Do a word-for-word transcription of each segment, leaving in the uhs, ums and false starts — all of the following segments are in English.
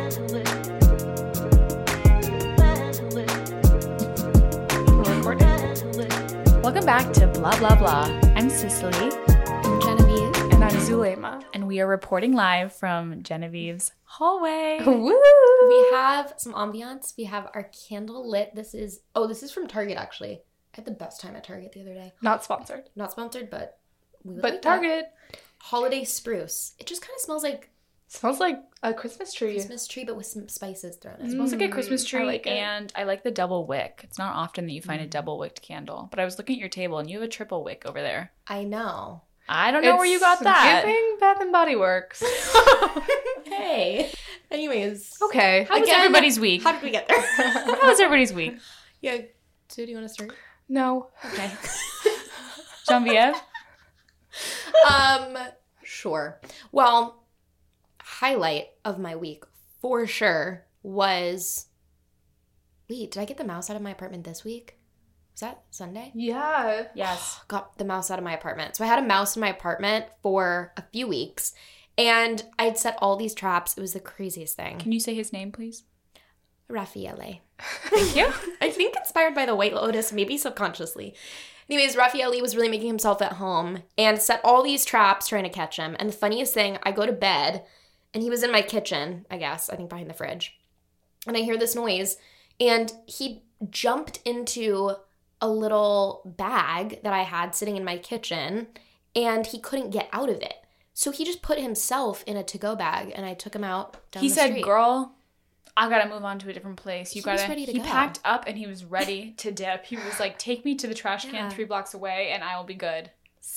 Welcome back to Blah Blah Blah. I'm Cicely. I'm Genevieve. And I'm Zulema. And we are reporting live from Genevieve's hallway. Woo! We have some ambiance. We have our candle lit. This is, oh, this is from Target, actually. I had the best time at Target the other day. Not sponsored. Not sponsored, but we would But like Target. that. Holiday spruce. It just kind of smells like Smells like a Christmas tree. Christmas tree, but with some spices thrown in. It smells like a Christmas tree, I like it. and I like the double wick. It's not often that you find a double wicked candle, but I was looking at your table, and you have a triple wick over there. I know. I don't know where you got that. Giving Bath and Body Works. Hey. Anyways. Okay. How was Again, everybody's week? How did we get there? How was everybody's week? Yeah. So do you want to start? No. Okay. Genevieve? um, sure. Well, highlight of my week for sure was, wait, did I get the mouse out of my apartment this week? Was that Sunday? Yeah. Yes. Got the mouse out of my apartment. So I had a mouse in my apartment for a few weeks, and I'd set all these traps. It was the craziest thing. Can you say his name, please? Raffaele. Thank you. I think inspired by the White Lotus, maybe subconsciously. Anyways, Raffaele was really making himself at home and set all these traps trying to catch him. And the funniest thing, I go to bed, and he was in my kitchen, I guess, I think behind the fridge. And I hear this noise, and he jumped into a little bag that I had sitting in my kitchen, and he couldn't get out of it. So he just put himself in a to-go bag, and I took him out down He the said, street. girl, I gotta move on to a different place. You He gotta. was ready to he go. packed up and he was ready to dip. He was like, take me to the trash can Yeah. three blocks away, and I will be good.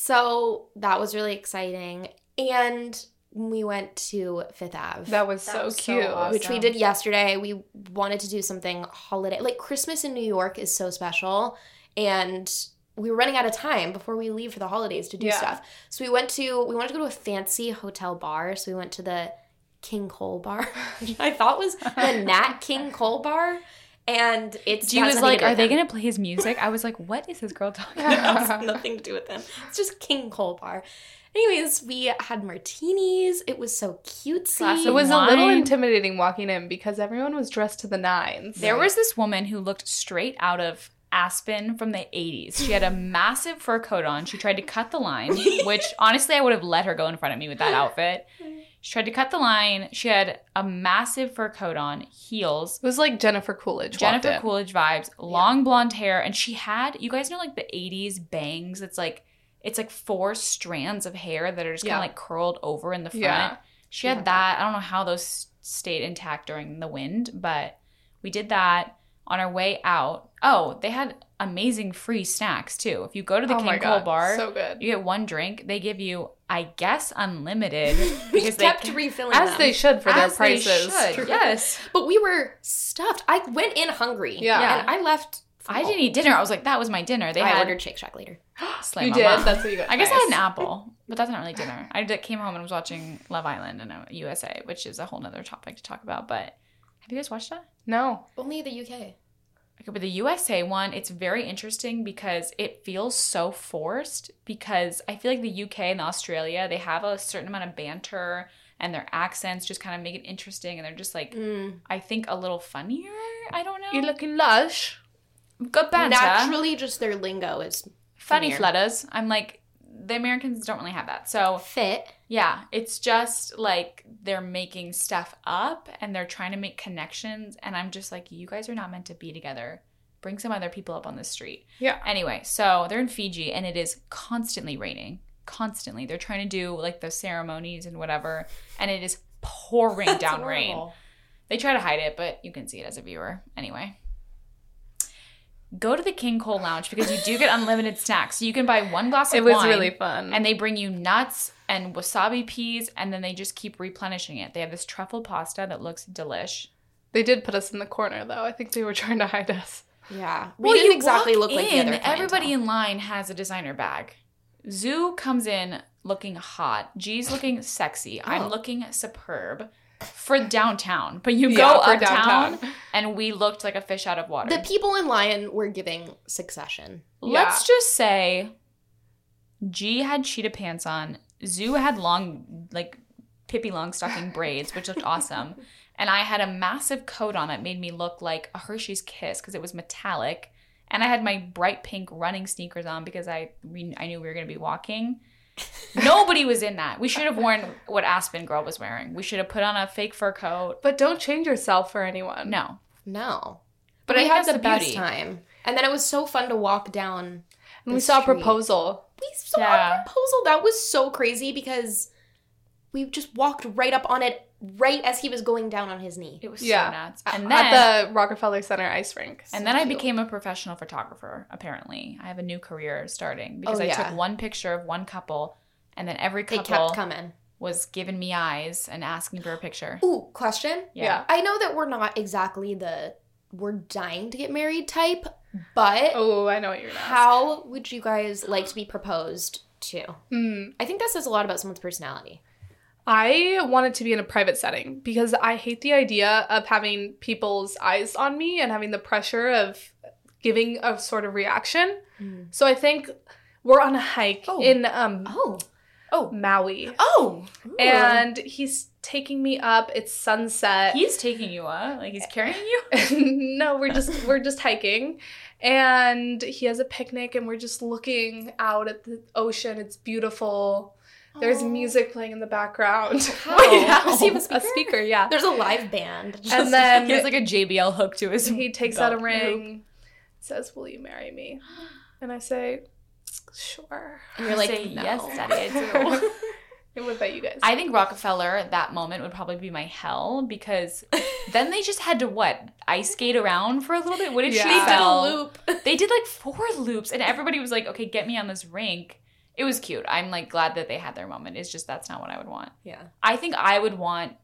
So that was really exciting. And we went to Fifth Ave. That was That so was so cute. awesome. Which we did yesterday. We wanted to do something holiday. Like, Christmas in New York is so special. And we were running out of time before we leave for the holidays to do Yeah. stuff. So we went to, we wanted to go to a fancy hotel bar. So we went to the King Cole Bar, which I thought was the Nat King Cole Bar. And it's G was like, are they going to play his music? I was like, what is this girl talking about? It has nothing to do with them. It's just King Cole Bar. Anyways, we had martinis. It was so cutesy. Glass It of was a little wine. intimidating walking in because everyone was dressed to the nines. There was this woman who looked straight out of Aspen from the eighties. She had a massive fur coat on. She tried to cut the line, which honestly I would have let her go in front of me with that outfit. She tried to cut the line. She had a massive fur coat on, heels, It was like Jennifer Coolidge. walked Jennifer in. Coolidge vibes, long blonde hair, and she had, you guys know like the eighties bangs? It's like it's like four strands of hair that are just kind Yeah. of like curled over in the front. Yeah. She had that. I don't know how those stayed intact during the wind, but we did that on our way out. Oh, they had amazing free snacks too. If you go to the Oh my King Cole God, bar, so good. you get one drink. They give you, I guess, unlimited we because they kept can- refilling As them. they should for as their they prices. should, True. yes. But we were stuffed. I went in hungry. Yeah. And I left. I didn't eat dinner. I was like, that was my dinner. They I had ordered Shake Shack later. Slay You my did? mom. That's what you got. I guess I had an Nice. apple, but that's not really dinner. I did, came home and was watching Love Island and uh, U S A, which is a whole nother topic to talk about. But have you guys watched that? No. Only the U K. Okay, but the U S A one, it's very interesting because it feels so forced because I feel like the U K and Australia, they have a certain amount of banter and their accents just kind of make it interesting and they're just like, Mm. I think a little funnier. I don't know. You're looking lush. Good banter. Naturally, just their lingo is Funny funnier. flutters. I'm like, the Americans don't really have that. So fit. yeah, it's just like they're making stuff up and they're trying to make connections. And I'm just like, you guys are not meant to be together. Bring some other people up on the street. Yeah. Anyway, so they're in Fiji and it is constantly raining. Constantly. They're trying to do like the ceremonies and whatever. And it is pouring That's down rain. horrible. They try to hide it, but you can see it as a viewer. Anyway. Go to the King Cole Lounge because you do get unlimited snacks. So you can buy one glass of It was wine. really fun. And they bring you nuts and wasabi peas, and then they just keep replenishing it. They have this truffle pasta that looks delish. They did put us in the corner, though. I think they were trying to hide us. Yeah. We Well, didn't you exactly walk look like the in, other everybody clientele. in line has a designer bag. Zoo comes in looking hot. G's looking sexy. Oh. I'm looking superb for downtown. But you Yeah, go for uptown, downtown. and we looked like a fish out of water. The people in line were giving Succession. Let's just say G had cheetah pants on. Zoo had long, like, Pippi Longstocking braids, which looked awesome. And I had a massive coat on that made me look like a Hershey's Kiss because it was metallic. And I had my bright pink running sneakers on because I we, I knew we were going to be walking. Nobody was in that. We should have worn what Aspen Girl was wearing. We should have put on a fake fur coat. But don't change yourself for anyone. No. No. But we I had had the the best beauty. time. And then it was so fun to walk down. And the we saw a street. proposal. We saw Yeah. a proposal. That was so crazy because we just walked right up on it right as he was going down on his knee. It was Yeah. so nuts. And then, At the Rockefeller Center ice rink. and then I became a professional photographer, apparently. I have a new career starting because Oh, I yeah. took one picture of one couple, and then every They couple kept coming. was giving me eyes and asking for a picture. Ooh, question? Yeah. I know that we're not exactly the we're dying to get married type, but Oh, I know what you're gonna ask. how would you guys like to be proposed to? Hmm. I think that says a lot about someone's personality. I want it to be in a private setting because I hate the idea of having people's eyes on me and having the pressure of giving a sort of reaction. Mm. So I think we're on a hike Oh. in um Oh. Oh. Maui. Oh! And he's taking me up. It's sunset. He's taking you up. Like, he's carrying you? No, we're just we're just hiking. And he has a picnic and we're just looking out at the ocean. It's beautiful. There's Aw. music playing in the background. How? Wait, how? Does he have a A speaker? speaker, yeah. There's a live band. And then He has like a J B L hook to his he takes out a belt ring, says, "Will you marry me?" And I say, "Sure." And you're like, Say, no. yes, daddy, I do. And what about you guys? I think Rockefeller at that moment would probably be my hell because then they just had to what? Ice skate around for a little bit? What did Yeah. she They did a sell? loop. They did like four loops and everybody was like, okay, get me on this rink. It was cute. I'm like glad that they had their moment. It's just that's not what I would want. Yeah. I think I would want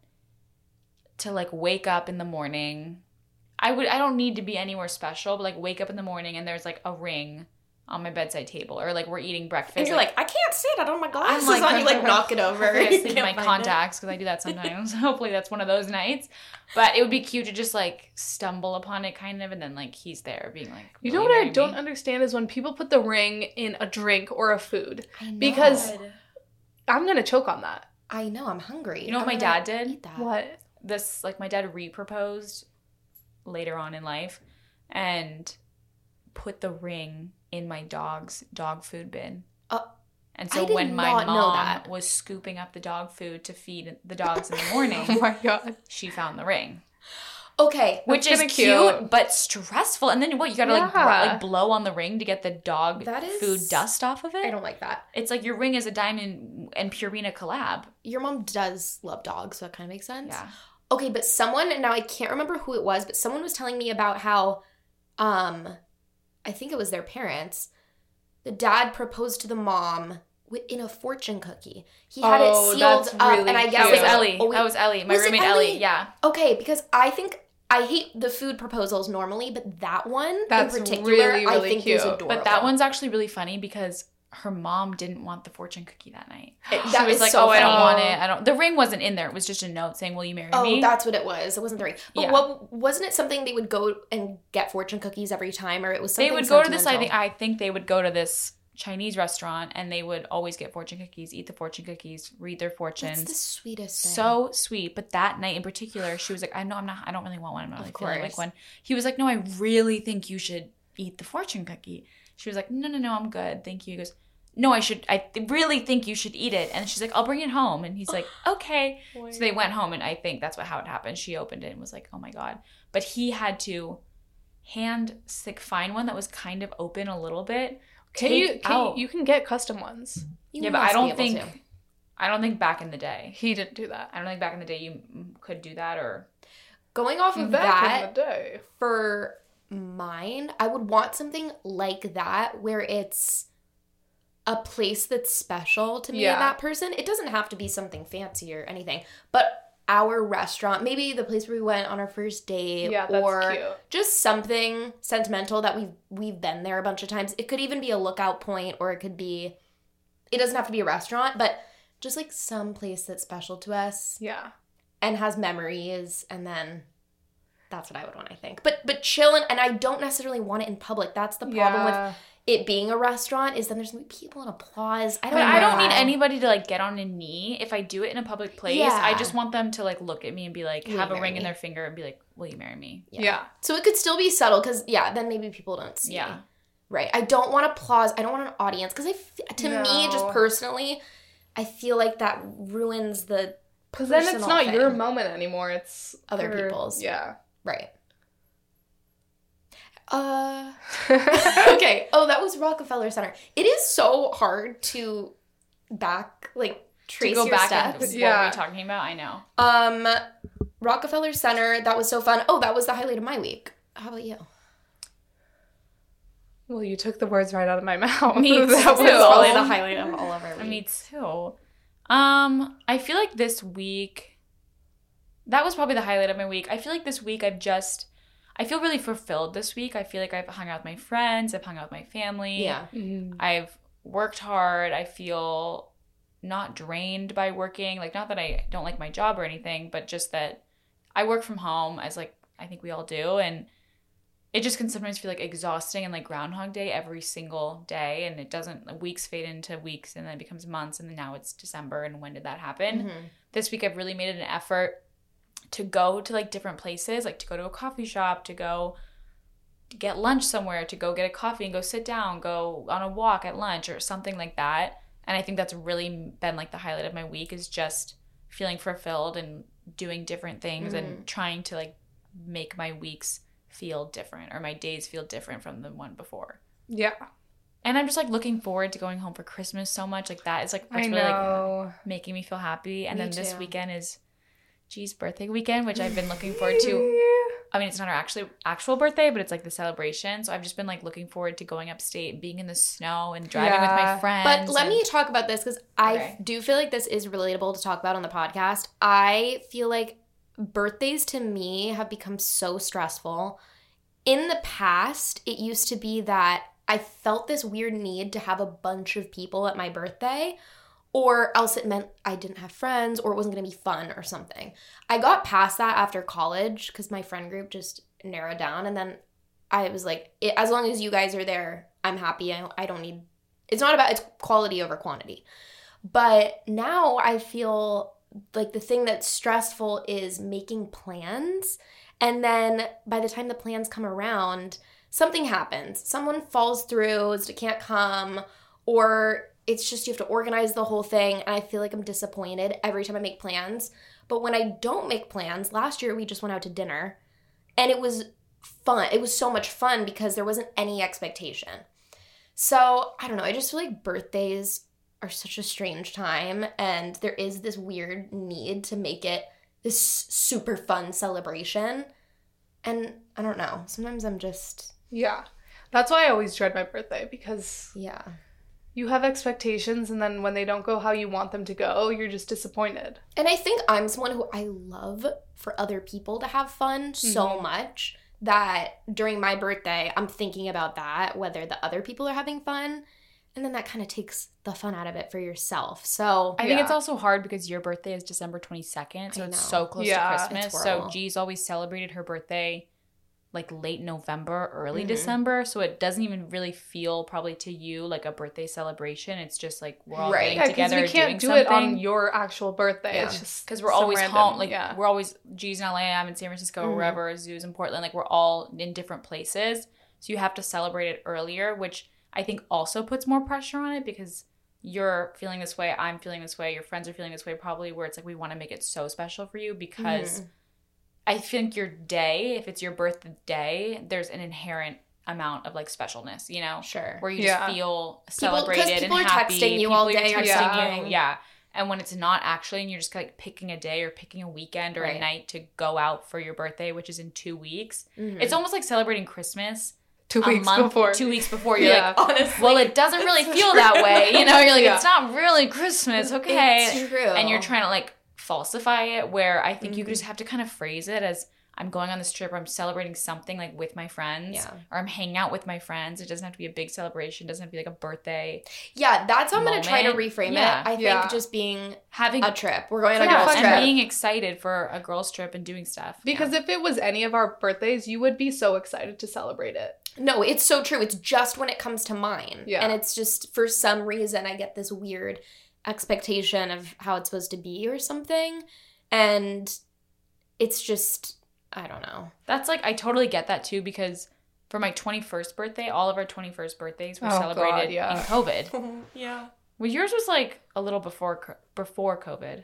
to like wake up in the morning. I would I don't need to be anywhere special, but like wake up in the morning and there's like a ring on my bedside table or like we're eating breakfast. And you're like, I can't see it. I don't have my glasses I'm like- on. You like knock it over. I You sleep in can't my find contacts because I do that sometimes. Hopefully that's one of those nights. But it would be cute to just like stumble upon it kind of and then like he's there being like, you "Will know what I marry don't me?" understand is when people put the ring in a drink or a food. it. I know. Because- I'm gonna choke on that. I know. I'm hungry. You know what I'm my gonna dad did? Eat that. What? This like my dad re-proposed later on in life and put the ring in my dog's dog food bin. Uh, and I so did when my not know mom that. was scooping up the dog food to feed the dogs in the morning, Oh my god. she found the ring. Okay. Which That's is kinda cute, cute. but stressful. And then what? You gotta like, br- Yeah. like blow on the ring to get the dog That is- food dust off of it. I don't like that. It's like your ring is a Diamond and Purina collab. Your mom does love dogs, so that kind of makes sense. Yeah. Okay, but someone, and now I can't remember who it was, but someone was telling me about how, um, I think it was their parents, the dad proposed to the mom wi- in a fortune cookie. He had Oh, it sealed that's up, really and I That guess was cute. like, Ellie. oh, wait. that was Ellie. My Was it roommate Ellie? Ellie. Yeah. Okay, because I think I hate the food proposals normally, but that one That's in particular, really, I really think cute. is But adorable. But that one's actually really funny because her mom didn't want the fortune cookie that night. It- She that was is like, so "Oh, I don't funny. want it. I don't." The ring wasn't in there. It was just a note saying, "Will you marry Oh, me?" that's what it was. It wasn't the ring. But Yeah. what wasn't it something they would go and get fortune cookies every time, or it was something They would go to this. I think. sentimental? I think they would go to this Chinese restaurant and they would always get fortune cookies, eat the fortune cookies, read their That's fortunes. the sweetest thing. So sweet. But that night in particular, she was like, I know I'm not, I don't really want one. I'm not Of really feeling course. like one. He was like, no, I really think you should eat the fortune cookie. She was like, no, no, no, I'm good. Thank you. He goes, no, I should, I th- really think you should eat it. And she's like, I'll bring it home. And he's like, okay. So they went home and I think that's what how it happened. She opened it and was like, oh my God. But he had to hand like find one that was kind of open a little bit. Can take you can, out- you can get custom ones. You yeah, but I must be don't able think, to. I don't think back in the day. He didn't do that. I don't think back in the day you mm, could do that or. Going off of Back that, in the day. for mine, I would want something like that where it's a place that's special to me Yeah. and that person. It doesn't have to be something fancy or anything, but our restaurant, maybe the place where we went on our first date, Yeah, that's or cute. just something sentimental that we've we've been there a bunch of times. It could even be a lookout point, or it could be, it doesn't have to be a restaurant, but just like some place that's special to us Yeah. and has memories, and then That's what I would want, I think. But but chill, and, and I don't necessarily want it in public. That's the problem Yeah. with it being a restaurant, is then there's going to be people and applause. I don't But know. I don't need anybody to like get on a knee. If I do it in a public place, Yeah. I just want them to like look at me and be like, Will you have a marry ring in me? their finger and be like, will you marry me? Yeah. Yeah. So it could still be subtle because, yeah, then maybe people don't see. Yeah. Right. I don't want applause. I don't want an audience because I, f- to me, just No. personally, I feel like that ruins the Because then it's personal not thing. your moment anymore. It's Other for- people's. Yeah. Right. Uh. Okay. Oh, that was Rockefeller Center. It is so hard to back, like, trace to go your back steps. and what Yeah. were we talking about? I know. Um, Rockefeller Center. That was so fun. Oh, that was the highlight of my week. How about you? Well, you took the words right out of my mouth. Me That too. was probably all- the highlight of all of our weeks. Me too. Um, I feel like this week, that was probably the highlight of my week. I feel like this week I've just, I feel really fulfilled this week. I feel like I've hung out with my friends. I've hung out with my family. Yeah. Mhm. I've worked hard. I feel not drained by working. Like, not that I don't like my job or anything, but just that I work from home, as like I think we all do. And it just can sometimes feel like exhausting and like Groundhog Day every single day. And it doesn't, like, weeks fade into weeks and then it becomes months. And then now it's December. And when did that happen? Mhm. This week I've really made it an effort to go to like different places, like to go to a coffee shop, to go get lunch somewhere, to go get a coffee and go sit down, go on a walk at lunch or something like that. And I think that's really been like the highlight of my week, is just feeling fulfilled and doing different things Mhm. and trying to like make my weeks feel different or my days feel different from the one before. Yeah. And I'm just like looking forward to going home for Christmas so much. Like that is like I what's really like know. making me feel happy. And Me then this too. weekend is G's birthday weekend, which I've been looking forward to. I mean, it's not her actually actual birthday, but it's like the celebration. So I've just been like looking forward to going upstate and being in the snow and driving with my Yeah. friends. But let and- me talk about this because I Okay. do feel like this is relatable to talk about on the podcast. I feel like birthdays to me have become so stressful. In the past, it used to be that I felt this weird need to have a bunch of people at my birthday, or else it meant I didn't have friends or it wasn't going to be fun or something. I got past that after college because my friend group just narrowed down. And then I was like, it, as long as you guys are there, I'm happy. I, I don't need, it's not about, it's quality over quantity. But now I feel like the thing that's stressful is making plans. And then by the time the plans come around, something happens. Someone falls through, can't come, or it's just you have to organize the whole thing. And I feel like I'm disappointed every time I make plans. But when I don't make plans, last year we just went out to dinner and it was fun. It was so much fun because there wasn't any expectation. So I don't know. I just feel like birthdays are such a strange time. And there is this weird need to make it this super fun celebration. And I don't know. Sometimes I'm just, Yeah. That's why I always dread my birthday, because yeah. you have expectations and then when they don't go how you want them to go, you're just disappointed. And I think I'm someone who I love for other people to have fun so Mhm. much that during my birthday, I'm thinking about that, whether the other people are having fun. And then that kind of takes the fun out of it for yourself. So, I think Yeah. it's also hard because your birthday is December twenty-second, so I it's know. so close Yeah, to it's Christmas. horrible. So G's always celebrated her birthday like late November, early Mhm. December. So it doesn't even really feel probably to you like a birthday celebration. It's just like we're all Right. getting Yeah, because together we can't doing do it on something. your actual birthday. Yeah. It's just Because we're some always random- home, like yeah. we're always G's in L A, I'm in San Francisco, or Mhm. wherever, Zoo's in Portland. Like we're all in different places, so you have to celebrate it earlier, which I think also puts more pressure on it because you're feeling this way, I'm feeling this way, your friends are feeling this way, probably, where it's like we want to make it so special for you because Mhm. I think your day, if it's your birthday, there's an inherent amount of like specialness, you know, Sure. where you Yeah. just feel 'cause celebrated people and are happy. texting you People all are day or texting something. you, yeah. And when it's not actually, and you're just like picking a day or picking a weekend or Right. a night to go out for your birthday, which is in two weeks, Mhm. it's almost like celebrating Christmas two a weeks month, before. two weeks before. You're Yeah. like, honestly. well, it doesn't really feel that way, you know. You're like, Yeah. it's not really Christmas, okay? It's true. And you're trying to like falsify it, where I think you Mhm. just have to kind of phrase it as I'm going on this trip or I'm celebrating something like with my friends Yeah. or I'm hanging out with my friends. It doesn't have to be a big celebration. It doesn't have to be like a birthday. Yeah, that's how I'm going to try to Moment. reframe Yeah. it. I think Yeah. just being Having a trip. We're going on a Yeah, girls fun trip. and being excited for a girls trip and doing stuff. Because if it was any of our birthdays, you would be so excited to celebrate it. No, it's so true. It's just when it comes to mine. Yeah. And it's just, for some reason, I get this weird expectation of how it's supposed to be or something. And it's just, I don't know. That's like, I totally get that too because for my twenty-first birthday, all of our twenty-first birthdays were Oh, celebrated God, yeah. in COVID. Yeah. Well, yours was like a little before co- before COVID.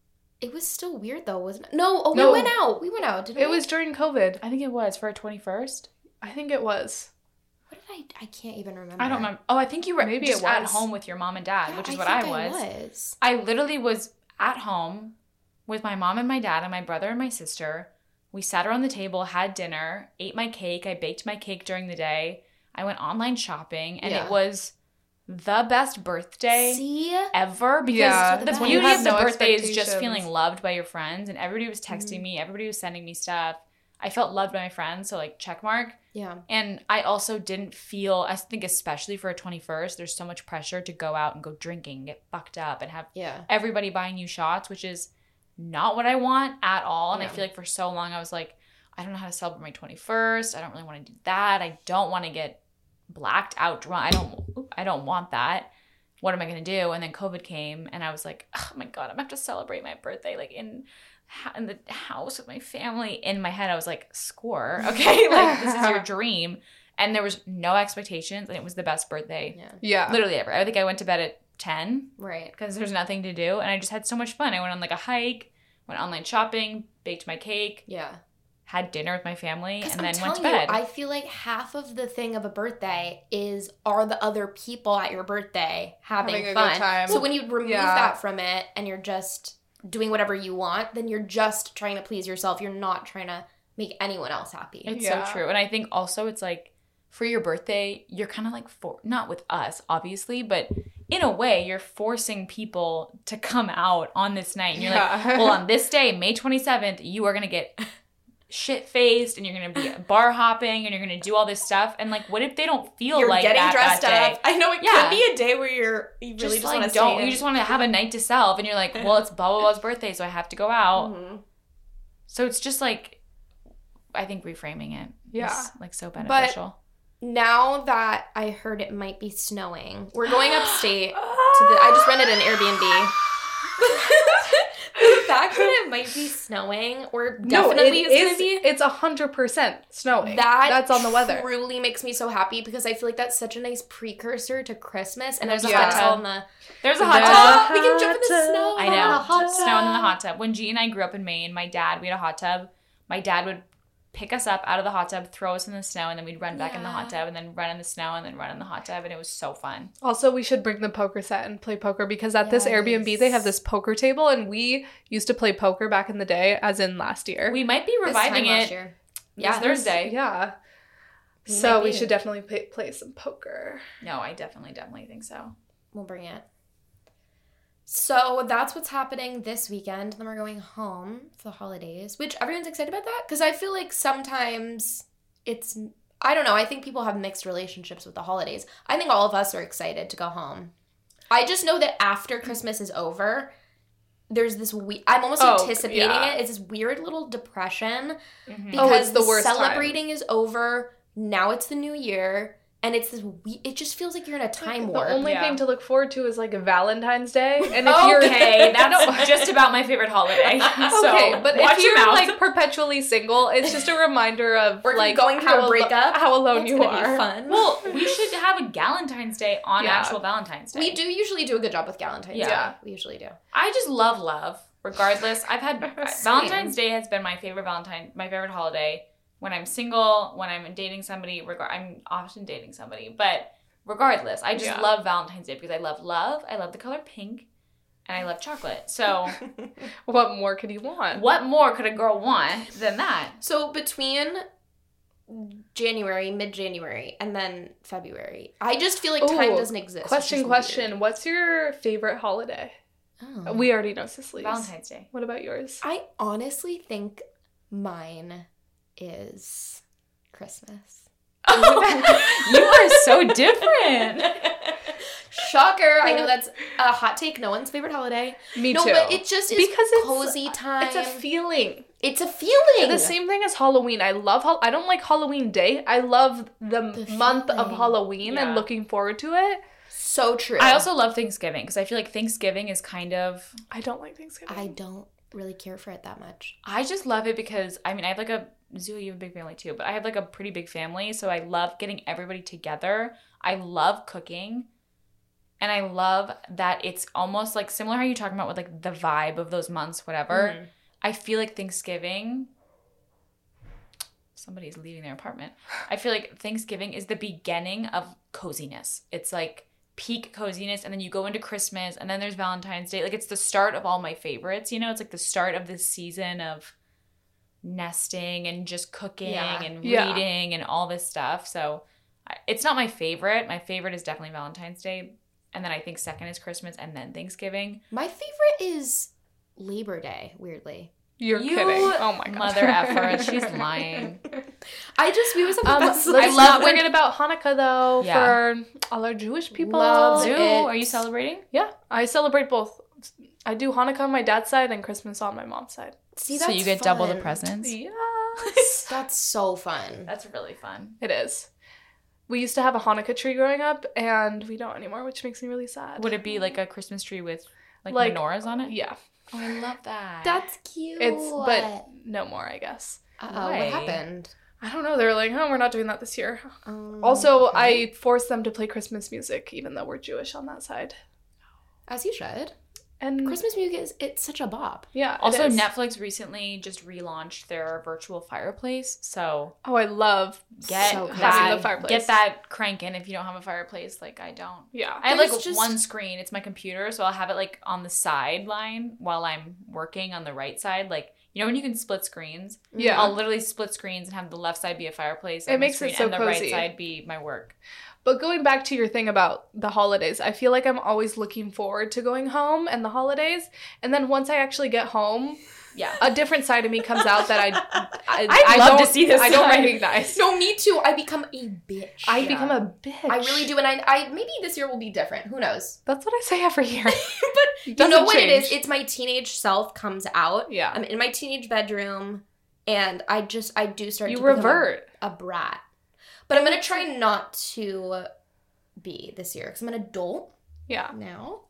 It was still weird though, wasn't it? No, oh, No. we went out. We went out, didn't It we? was during COVID. I think it was for our twenty-first. I think it was. What did I, I can't even remember. I don't remember. Oh, I think you were Maybe just it at was. home with your mom and dad, Yeah, which is I what think I was. was. I literally was at home with my mom and my dad and my brother and my sister. We sat around the table, had dinner, ate my cake. I baked my cake during the day. I went online shopping, and Yeah. it was the best birthday See? ever because Yeah, the that's when beauty you have of the no birthday is just expectations. feeling loved by your friends, and everybody was texting Mm-hmm. me, everybody was sending me stuff. I felt loved by my friends, so like check mark. Yeah. And I also didn't feel, I think especially for a twenty-first, there's so much pressure to go out and go drinking, get fucked up, and have Yeah. everybody buying you shots, which is not what I want at all. And Yeah. I feel like for so long I was like, I don't know how to celebrate my twenty-first. I don't really want to do that. I don't want to get blacked out drunk. I don't I don't want that. What am I going to do? And then COVID came and I was like, oh my God, I'm going to have to celebrate my birthday like in in the house with my family. In my head I was like, score. Okay, like this is your dream. And there was no expectations and it was the best birthday Yeah. Yeah. literally ever. I think I went to bed at ten Right. because there's nothing to do and I just had so much fun. I went on like a hike, went online shopping, baked my cake, Yeah. had dinner with my family, 'Cause and I'm then went to telling you, bed. I feel like half of the thing of a birthday is are the other people at your birthday having, Having a fun. good time. So when you remove Yeah. that from it and you're just doing whatever you want, then you're just trying to please yourself. You're not trying to make anyone else happy. It's Yeah. so true. And I think also it's like for your birthday, you're kind of like, for not with us, obviously, but in a way, you're forcing people to come out on this night. And you're like, Yeah. well, on this day, May twenty-seventh, you are going to get shit-faced and you're going to be bar hopping and you're going to do all this stuff. And like, what if they don't feel You're like getting that dressed that up. day? I know it Yeah. could be a day where you're you really Just, just, like want to don't stay you in. just want to have a night to self and you're like, well, it's blah blah blah's birthday, so I have to go out. Mhm. So it's just like, I think reframing it Yeah. is like so beneficial. Now that I heard it might be snowing, we're going upstate to the. I just rented an Airbnb. The fact that it might be snowing, or No, definitely it is going is. to be. It's a hundred percent snowing. That That's on the weather. truly makes me so happy because I feel like that's such a nice precursor to Christmas, and And there's there's a a hot hot tub tub. in the. There's a hot There's tub. a we can jump in the hot snow. I in know. the hot Snow in the tub. hot tub. When G and I grew up in Maine, my dad, we had a hot tub. My dad would pick us up out of the hot tub, throw us in the snow, and then we'd run back in the hot Yeah. tub, and then run in the snow, and then run in the hot tub, and it was so fun. Also, we should bring the poker set and play poker because at this Yes. Airbnb they have this poker table, and we used to play poker back in the day, as in last year. We might be This time reviving last it year. this Yeah. Thursday. Yeah. We So might we be. should definitely play, play some poker. No, I definitely, definitely think so. We'll bring it. So that's what's happening this weekend. Then we're going home for the holidays, which everyone's excited about that because I feel like sometimes it's, I don't know, I think people have mixed relationships with the holidays. I think all of us are excited to go home. I just know that after Christmas is over, there's this we- I'm almost Oh, anticipating yeah. it. It's this weird little depression Mhm. because Oh, it's the the worst time. celebrating is over. Now it's the new year. And it's this, we- it just feels like you're in a time The warp. only Yeah. thing to look forward to is like a Valentine's Day. And if you're Okay, that's just about my favorite holiday. So, okay, but watch if your you're mouth. like perpetually single, it's just a reminder of Or like going through how a alo- breakup. how alone That's you gonna are. be fun. Well, we should have a Galentine's Day on Yeah. actual Valentine's Day. We do usually do a good job with Galentine's Yeah. Day. We usually do. I just love love, regardless. I've had Same. Valentine's Day has been my favorite Valentine, my favorite holiday. When I'm single, when I'm dating somebody, regard I'm often dating somebody, but regardless, I just Yeah. love Valentine's Day because I love love, I love the color pink, and I love chocolate. So, What more could you want? what more could a girl want than that? So between January, mid-January, and then February, I just feel like time Ooh, doesn't exist. which Question, is question. weird. What's your favorite holiday? Oh. We already know Cicely's. Valentine's Day. What about yours? I honestly think Mine is Christmas. You are so different. Shocker. I know that's a hot take. No one's favorite holiday. Me no, too. but it just is because it's cozy time. It's a feeling. It's a feeling. The same thing as Halloween. I love. Hol- I don't like Halloween Day. I love the, The month of feeling. Halloween Yeah. and looking forward to it. So true. I also love Thanksgiving because I feel like Thanksgiving is kind of. I don't like Thanksgiving. I don't really care for it that much. I just love it because I mean I have like a Zoo. You have a big family too, but I have like a pretty big family, so I love getting everybody together. I love cooking. And I love that it's almost like similar how you're talking about with like the vibe of those months, whatever. Mm. I feel like Thanksgiving, somebody's leaving their apartment. I feel like Thanksgiving is the beginning of coziness. It's like peak coziness, and then you go into Christmas, and then there's Valentine's Day. Like it's the start of all my favorites, you know? It's like the start of this season of nesting and just cooking Yeah. and Yeah. reading and all this stuff. So I- it's not my favorite. My favorite is definitely Valentine's Day. And then I think second is Christmas and then Thanksgiving. My favorite is Labor Day, weirdly. You're You kidding. Oh my god. Mother effer. She's lying. I just, we always have the Um, best. let's I love not when- forget about Hanukkah though Yeah. for all our Jewish people. Love Zoo, it. are you celebrating? Yeah, I celebrate both. I do Hanukkah on my dad's side and Christmas on my mom's side. See, So that's you get double the fun. presents? Yes, That's so fun. That's really fun. it is. We used to have a Hanukkah tree growing up, and we don't anymore, which makes me really sad. Would it be like a Christmas tree with like, Like- menorahs on it? Yeah, Oh, I love that. That's cute. it's but no more, I guess. Uh-oh, Why? what happened? I don't know. They were like, "Oh, we're not doing that this year." Um, Also, okay. I forced them to play Christmas music, even though we're Jewish on that side. As you should. And Christmas music is, it's such a bop. yeah, it Also, is. Netflix recently just relaunched their virtual fireplace. So Oh, I love get So having that, the fireplace. get that cranking if you don't have a fireplace. Like I don't. Yeah. I have like There's just- one screen. It's my computer, so I'll have it like on the sideline while I'm working on the right side. Like you know when you can split screens. Yeah. I'll literally split screens and have the left side be a fireplace. It on my makes it screen, so and the right cozy. side be my work. But going back to your thing about the holidays, I feel like I'm always looking forward to going home and the holidays. And then once I actually get home, Yeah. a different side of me comes out that I I, I'd I love to don't- see this I don't side. recognize. No, me too. I become a bitch. I Yeah. become a bitch. I really do. And I, I maybe this year will be different. Who knows? That's what I say every year. but you Doesn't know what it is? change. It's my teenage self comes out. Yeah. I'm in my teenage bedroom, and I just I do start You to become revert. a, a brat. But I'm gonna try not to be this year because I'm an adult Yeah. now.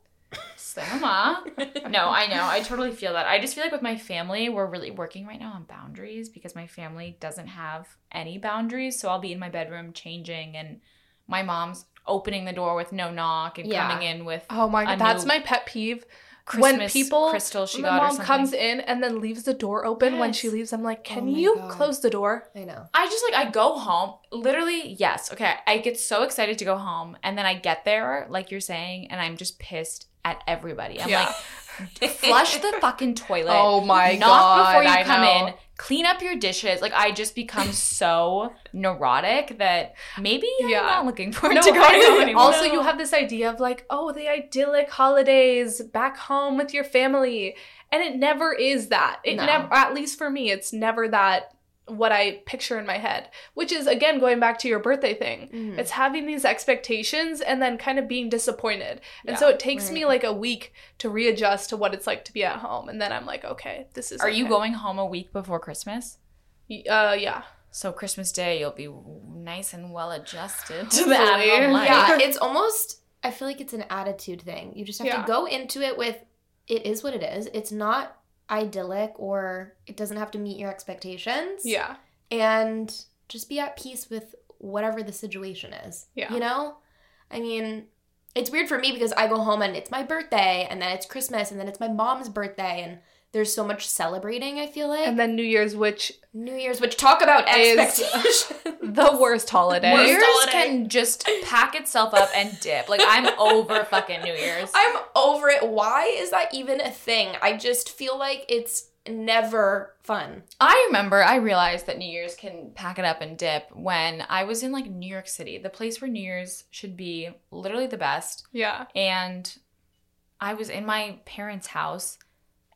Cinema. No, I know. I totally feel that. I just feel like with my family, we're really working right now on boundaries because my family doesn't have any boundaries. So I'll be in my bedroom changing, and my mom's opening the door with no knock and Yeah. coming in with Oh my A god, that's new my pet peeve. Christmas when people, crystal she when got my or mom something. comes in and then leaves the door open when she Yes. leaves, I'm like, can Oh my you God. close the door? I know. I just like I go home. Literally, yes. Okay. I get so excited to go home, and then I get there, like you're saying, and I'm just pissed at everybody. I'm Yeah. like, flush the fucking toilet. Oh my Knock god, before you I come know. in. Clean up your dishes. Like I just become so neurotic that maybe Yeah. I'm not looking forward No, to going I know. home anymore. Also, you have this idea of like, oh, the idyllic holidays back home with your family, and it never is that. It No. never, at least for me, it's never that. What I picture in my head, which is again going back to your birthday thing. Mhm. It's having these expectations and then kind of being disappointed. And Yeah, so it takes right. me like a week to readjust to what it's like to be at home. And then I'm like, okay, this is Are you okay. going home a week before Christmas? Uh, yeah. So Christmas Day, you'll be nice and well adjusted to Hopefully. that. Yeah, it's almost, I feel like it's an attitude thing. You just have Yeah. to go into it with, it is what it is. It's not idyllic or it doesn't have to meet your expectations. Yeah. And just be at peace with whatever the situation is. Yeah. You know? I mean, it's weird for me because I go home and it's my birthday and then it's Christmas and then it's my mom's birthday and there's so much celebrating, I feel like. And then New Year's, which New Year's, which talk about Is expectations. the worst holiday. Worst New Year's holiday. can just pack itself up and dip. Like I'm over fucking New Year's. I'm over it. Why is that even a thing? I just feel like it's never fun. I remember I realized that New Year's can pack it up and dip when I was in like New York City, the place where New Year's should be literally the best. Yeah. And I was in my parents' house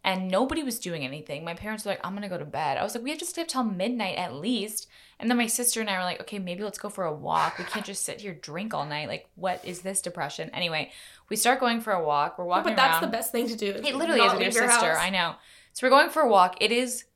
and nobody was doing anything. My parents were like, I'm going to go to bed. I was like, we have to stay up till midnight at least. And then my sister and I were like, okay, maybe let's go for a walk. We can't just sit here drink all night. Like, what is this depression? Anyway, we start going for a walk. We're walking But that's around. the best thing to do. It literally is with your sister. I know. So we're going for a walk. It is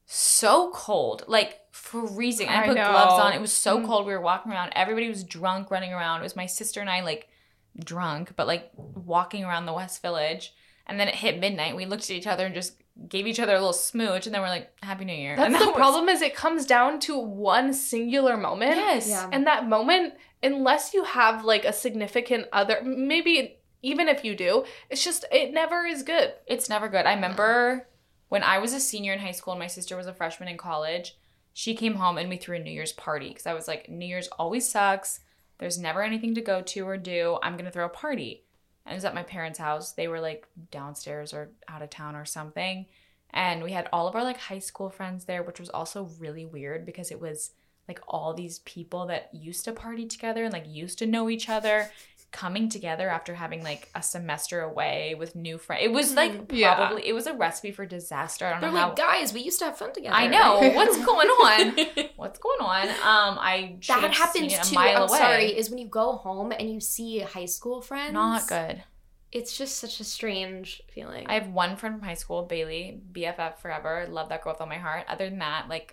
so cold, like freezing. I, I put know. gloves on. It was so Mm. cold. We were walking around. Everybody was drunk, running around. It was my sister and I, like drunk, but like walking around the West Village. And then it hit midnight. We looked at each other and just gave each other a little smooch, and then we're like, Happy New Year. That's and that the was- problem is it comes down to one singular moment. Yes. Yeah. And that moment, unless you have like a significant other, maybe even if you do, it's just, it never is good. It's never good. I remember when I was a senior in high school and my sister was a freshman in college, she came home and we threw a New Year's party because I was like, New Year's always sucks. There's never anything to go to or do. I'm going to throw a party. And it was at my parents' house. They were like downstairs or out of town or something. And we had all of our like high school friends there, which was also really weird because it was like all these people that used to party together and like used to know each other coming together after having like a semester away with new friends. It was like Yeah. probably, it was a recipe for disaster. I don't They're know how. like, guys, we used to have fun together. I know. What's going on? What's going on? Um, I should That have happens seen it a too. mile I'm away. sorry. Is when you go home and you see high school friends. Not good. It's just such a strange feeling. I have one friend from high school, Bailey, B F F forever. Love that girl with all my heart. Other than that, like,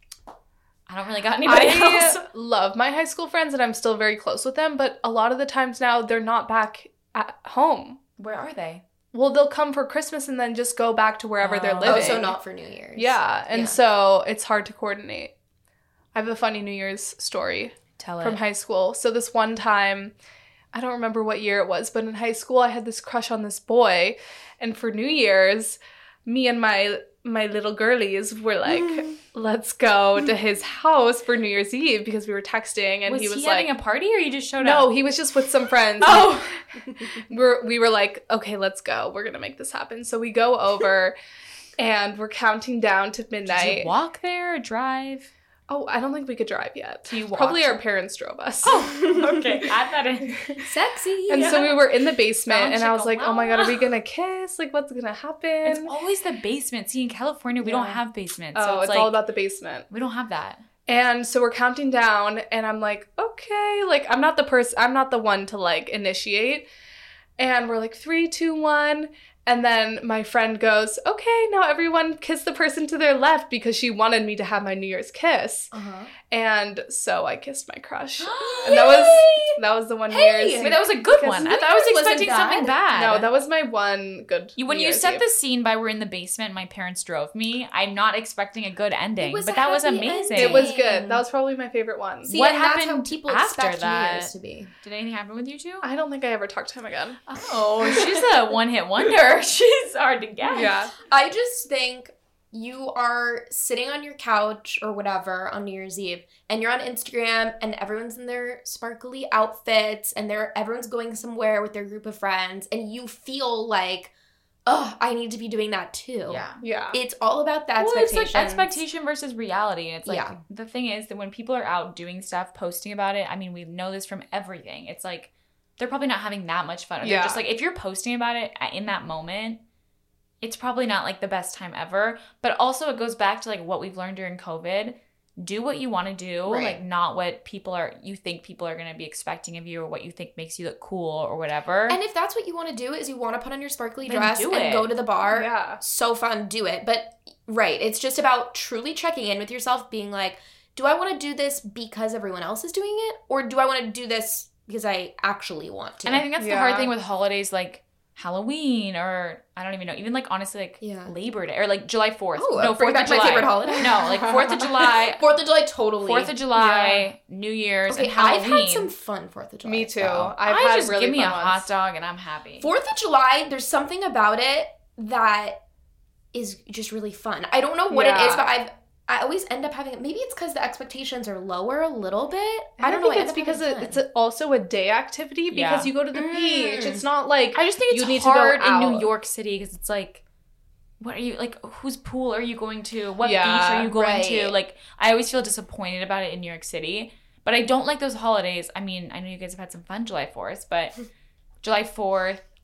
I don't really got anybody else. I love my high school friends and I'm still very close with them, but a lot of the times now they're not back at home. Where are they? Well, they'll come for Christmas and then just go back to wherever they're Oh. living. oh, so not for New Year's. Yeah, and Yeah. so it's hard to coordinate. I have a funny New Year's story Tell it. from high school. So this one time, I don't remember what year it was, but in high school I had this crush on this boy, and for New Year's, me and my my little girlies were like, let's go to his house for New Year's Eve because we were texting and was he was he like, having a party or you just showed no, up? he was just with some friends. Oh. we're, we were like, okay, let's go. We're going to make this happen. So we go over and we're counting down to Did midnight. you walk there or drive? Oh, I don't think we could drive yet. So you walked. Probably our parents drove us. Oh, okay. Add that in. Sexy. And so we were in the basement Sounds and I was like like, a oh my God, are wow. we going to kiss? Like, what's going to happen? It's always the basement. See, in California, we don't Yeah. have basements. So oh, it's, it's like, all about the basement. we don't have that. And so we're counting down and I'm like, okay, like I'm not the person, I'm not the one to like initiate. And we're like, three, two, one. And then my friend goes, okay, now everyone kiss the person to their left because she wanted me to have my New Year's kiss. Uh-huh. And so I kissed my crush. And that was that was the one New Hey! Year's. Wait, that was a good Because one. I New thought I was Year's wasn't expecting bad. something bad. No, that was my one good You, when New you Year's set Eve. the scene by we're in the basement, my parents drove me. I'm not expecting a good ending, It was but a that was happy amazing. It was ending. good. That was probably my favorite one. See, What and that's how happened people after expect that? New Year's to be. Did anything happen with you two? I don't think I ever talked to him again. Oh, she's a one-hit wonder. She's hard to get. Yeah. I just think you are sitting on your couch or whatever on New Year's Eve and you're on Instagram and everyone's in their sparkly outfits and they're everyone's going somewhere with their group of friends and you feel like, oh, I need to be doing that too. Yeah. Yeah. It's all about the Well, it's expectations. like expectation versus reality. And it's like, Yeah. the thing is that when people are out doing stuff, posting about it, I mean, we know this from everything. It's like, they're probably not having that much fun. Or Yeah. They're just like, if you're posting about it in that moment, it's probably not like the best time ever. But also it goes back to like what we've learned during COVID. Do what you want to do, Right. like not what people are, you think people are going to be expecting of you or what you think makes you look cool or whatever. And if that's what you want to do is you want to put on your sparkly Then dress do and it. go to the bar, Yeah. so fun, do it. But right, it's just about truly checking in with yourself, being like, do I want to do this because everyone else is doing it? Or do I want to do this because I actually want to? And I think that's the hard Yeah. thing with holidays like Halloween or I don't even know, even like honestly like Yeah. Labor Day or like July fourth. Oh, no, bring fourth back of my July. favorite holiday. No, like fourth of July, Fourth of July, totally. fourth of July, New Year's, Okay, and Halloween. I've had some fun Fourth of July. Me too. though. I've I had just really give me a fun hot ones. dog and I'm happy. Fourth of July, there's something about it that is just really fun. I don't know what it Yeah. is, but I've I always end up having it. Maybe it's because the expectations are lower a little bit. I, I don't think know. I it's end up because having it, fun. it's a, also a day activity because Yeah. you go to the Mm. beach. It's not like I just think it's you need to go hard in New out. York City because it's like, what are you like? Whose pool are you going to? What Yeah, beach are you going to? right. Like, I always feel disappointed about it in New York City, but I don't like those holidays. I mean, I know you guys have had some fun July fourth, but July fourth,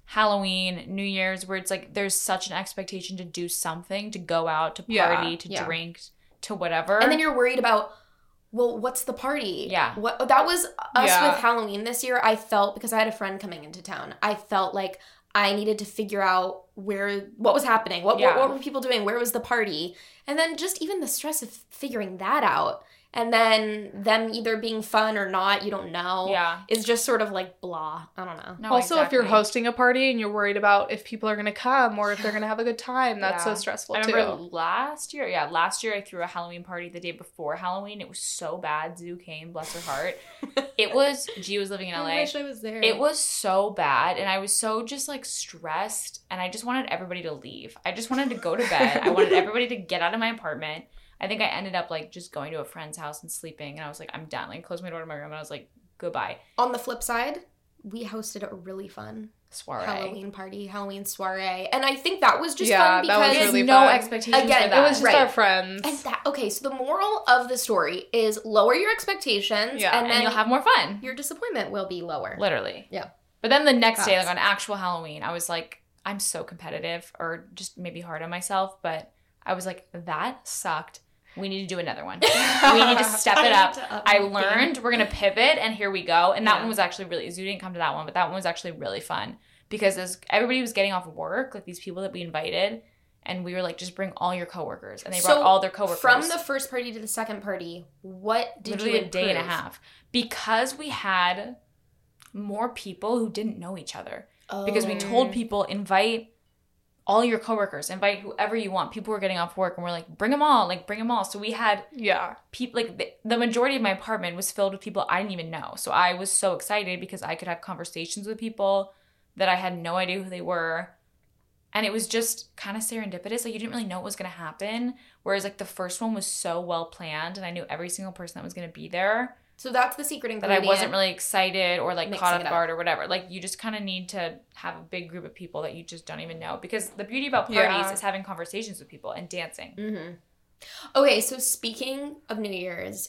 Halloween, New Year's, where it's like there's such an expectation to do something, to go out, to party, Yeah. to Yeah. drink, to whatever. And then you're worried about, well, what's the party? Yeah. What that was us Yeah. with Halloween this year. I felt, because I had a friend coming into town, I felt like I needed to figure out where, what was happening. What, Yeah. what, what were people doing? Where was the party? And then just even the stress of figuring that out. And then them either being fun or not, you don't know. Yeah. Is just sort of like blah. I don't know. No, also, if you're exactly. hosting a party and you're worried about if people are going to come or if they're going to have a good time, that's Yeah. so stressful I remember too. last year, yeah, last year I threw a Halloween party the day before Halloween. It was so bad. Zoo came, bless her heart. It was, G was living in L A. I wish I was there. It was so bad, and I was so just like stressed, and I just wanted everybody to leave. I just wanted to go to bed. I wanted everybody to get out of my apartment. I think I ended up like just going to a friend's house and sleeping, and I was like, I'm done. Like, closed my door to my room, and I was like, goodbye. On the flip side, we hosted a really fun Soiree. Halloween party, Halloween soiree. And I think that was just Yeah, fun that was because There's really no fun. expectations Again, for it that. It was just Right. our friends. and that okay, so the moral of the story is lower your expectations Yeah, and and then you'll have more fun. your disappointment will be lower. Literally. Yeah. But then the next day, Facts. like on actual Halloween, I was like, I'm so competitive, or just maybe hard on myself, but I was like, that sucked. We need to do another one. We need to step I it need up. to up I my game. learned we're going to pivot, and here we go. And that Yeah. one was actually really, Zoo didn't come to that one, but that one was actually really fun because as everybody was getting off work, like these people that we invited, and we were like, just bring all your coworkers. And they brought So, all their coworkers. From the first party to the second party, what did literally you a day and a improve? half. Because we had more people who didn't know each other. Because we Oh. told people, invite all your coworkers, invite whoever you want. People were getting off work, and we're like, bring them all, like bring them all. So we had Yeah. people, like the, the majority of my apartment was filled with people I didn't even know. So I was so excited because I could have conversations with people that I had no idea who they were. And it was just kind of serendipitous. Like you didn't really know what was going to happen. Whereas like the first one was so well planned, and I knew every single person that was going to be there. So that's the secret That I ingredient. wasn't really excited or like Mixing caught it off up. guard or whatever. Like you just kind of need to have a big group of people that you just don't even know. Because the beauty about parties Yeah. is having conversations with people and dancing. Mm-hmm. Okay, so speaking of New Year's,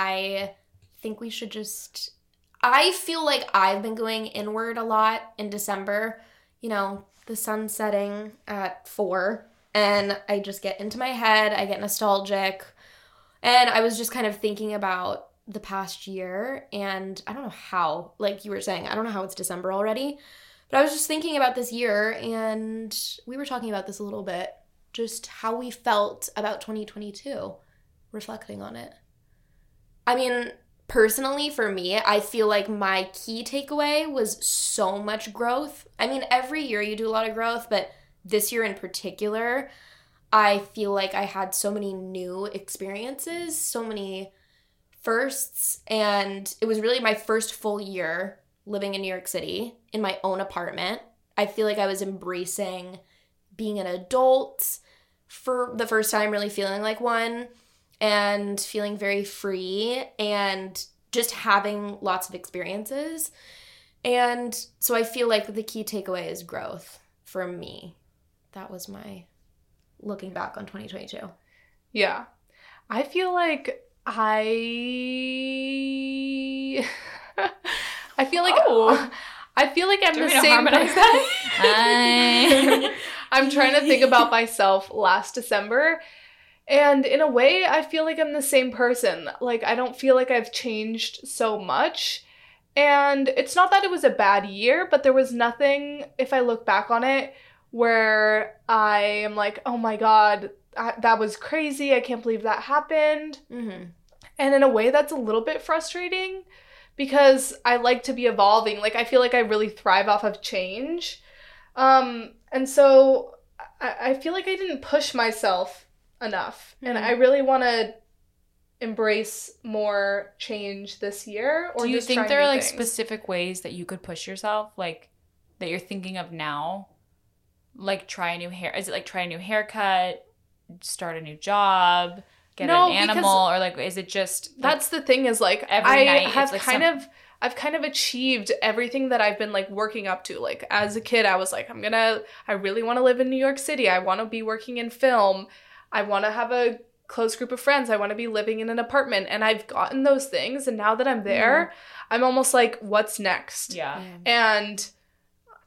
I think we should just. I feel like I've been going inward a lot in December. You know, the sun setting at four, and I just get into my head. I get nostalgic, and I was just kind of thinking about the past year, and I don't know how. Like you were saying, I don't know how it's December already, but I was just thinking about this year, and we were talking about this a little bit. Just how we felt about twenty twenty-two, reflecting on it. I mean, personally, for me, I feel like my key takeaway was so much growth. I mean, every year you do a lot of growth, but this year in particular, I feel like I had so many new experiences, so many firsts, and it was really my first full year living in New York City in my own apartment. I feel like I was embracing being an adult for the first time, really feeling like one, and feeling very free, and just having lots of experiences. And so I feel like the key takeaway is growth for me. That was my looking back on twenty twenty-two. Yeah. I feel like I I feel like Oh. I feel like I'm Do you the want me to same harmonize that? Hi. I'm trying to think about myself last December, and in a way I feel like I'm the same person. Like I don't feel like I've changed so much. And it's not that it was a bad year, but there was nothing, if I look back on it, where I am like, oh my god, that, that was crazy. I can't believe that happened. Mm-hmm. And in a way, that's a little bit frustrating because I like to be evolving. Like, I feel like I really thrive off of change. Um, and so I, I feel like I didn't push myself enough. Mm-hmm. And I really want to embrace more change this year. Or Do you just think try there new are like things. specific ways that you could push yourself, like that you're thinking of now? Like try a new hair? Is it like try a new haircut, start a new job, get No, an animal, because or like is it just like, That's the thing is like every I night have it's, like, kind some- of I've kind of achieved everything that I've been like working up to. Like as a kid, I was like, I'm gonna, I really want to live in New York City. I want to be working in film. I want to have a close group of friends. I want to be living in an apartment. And I've gotten those things. And now that I'm there, I'm almost like, what's next? yeah? And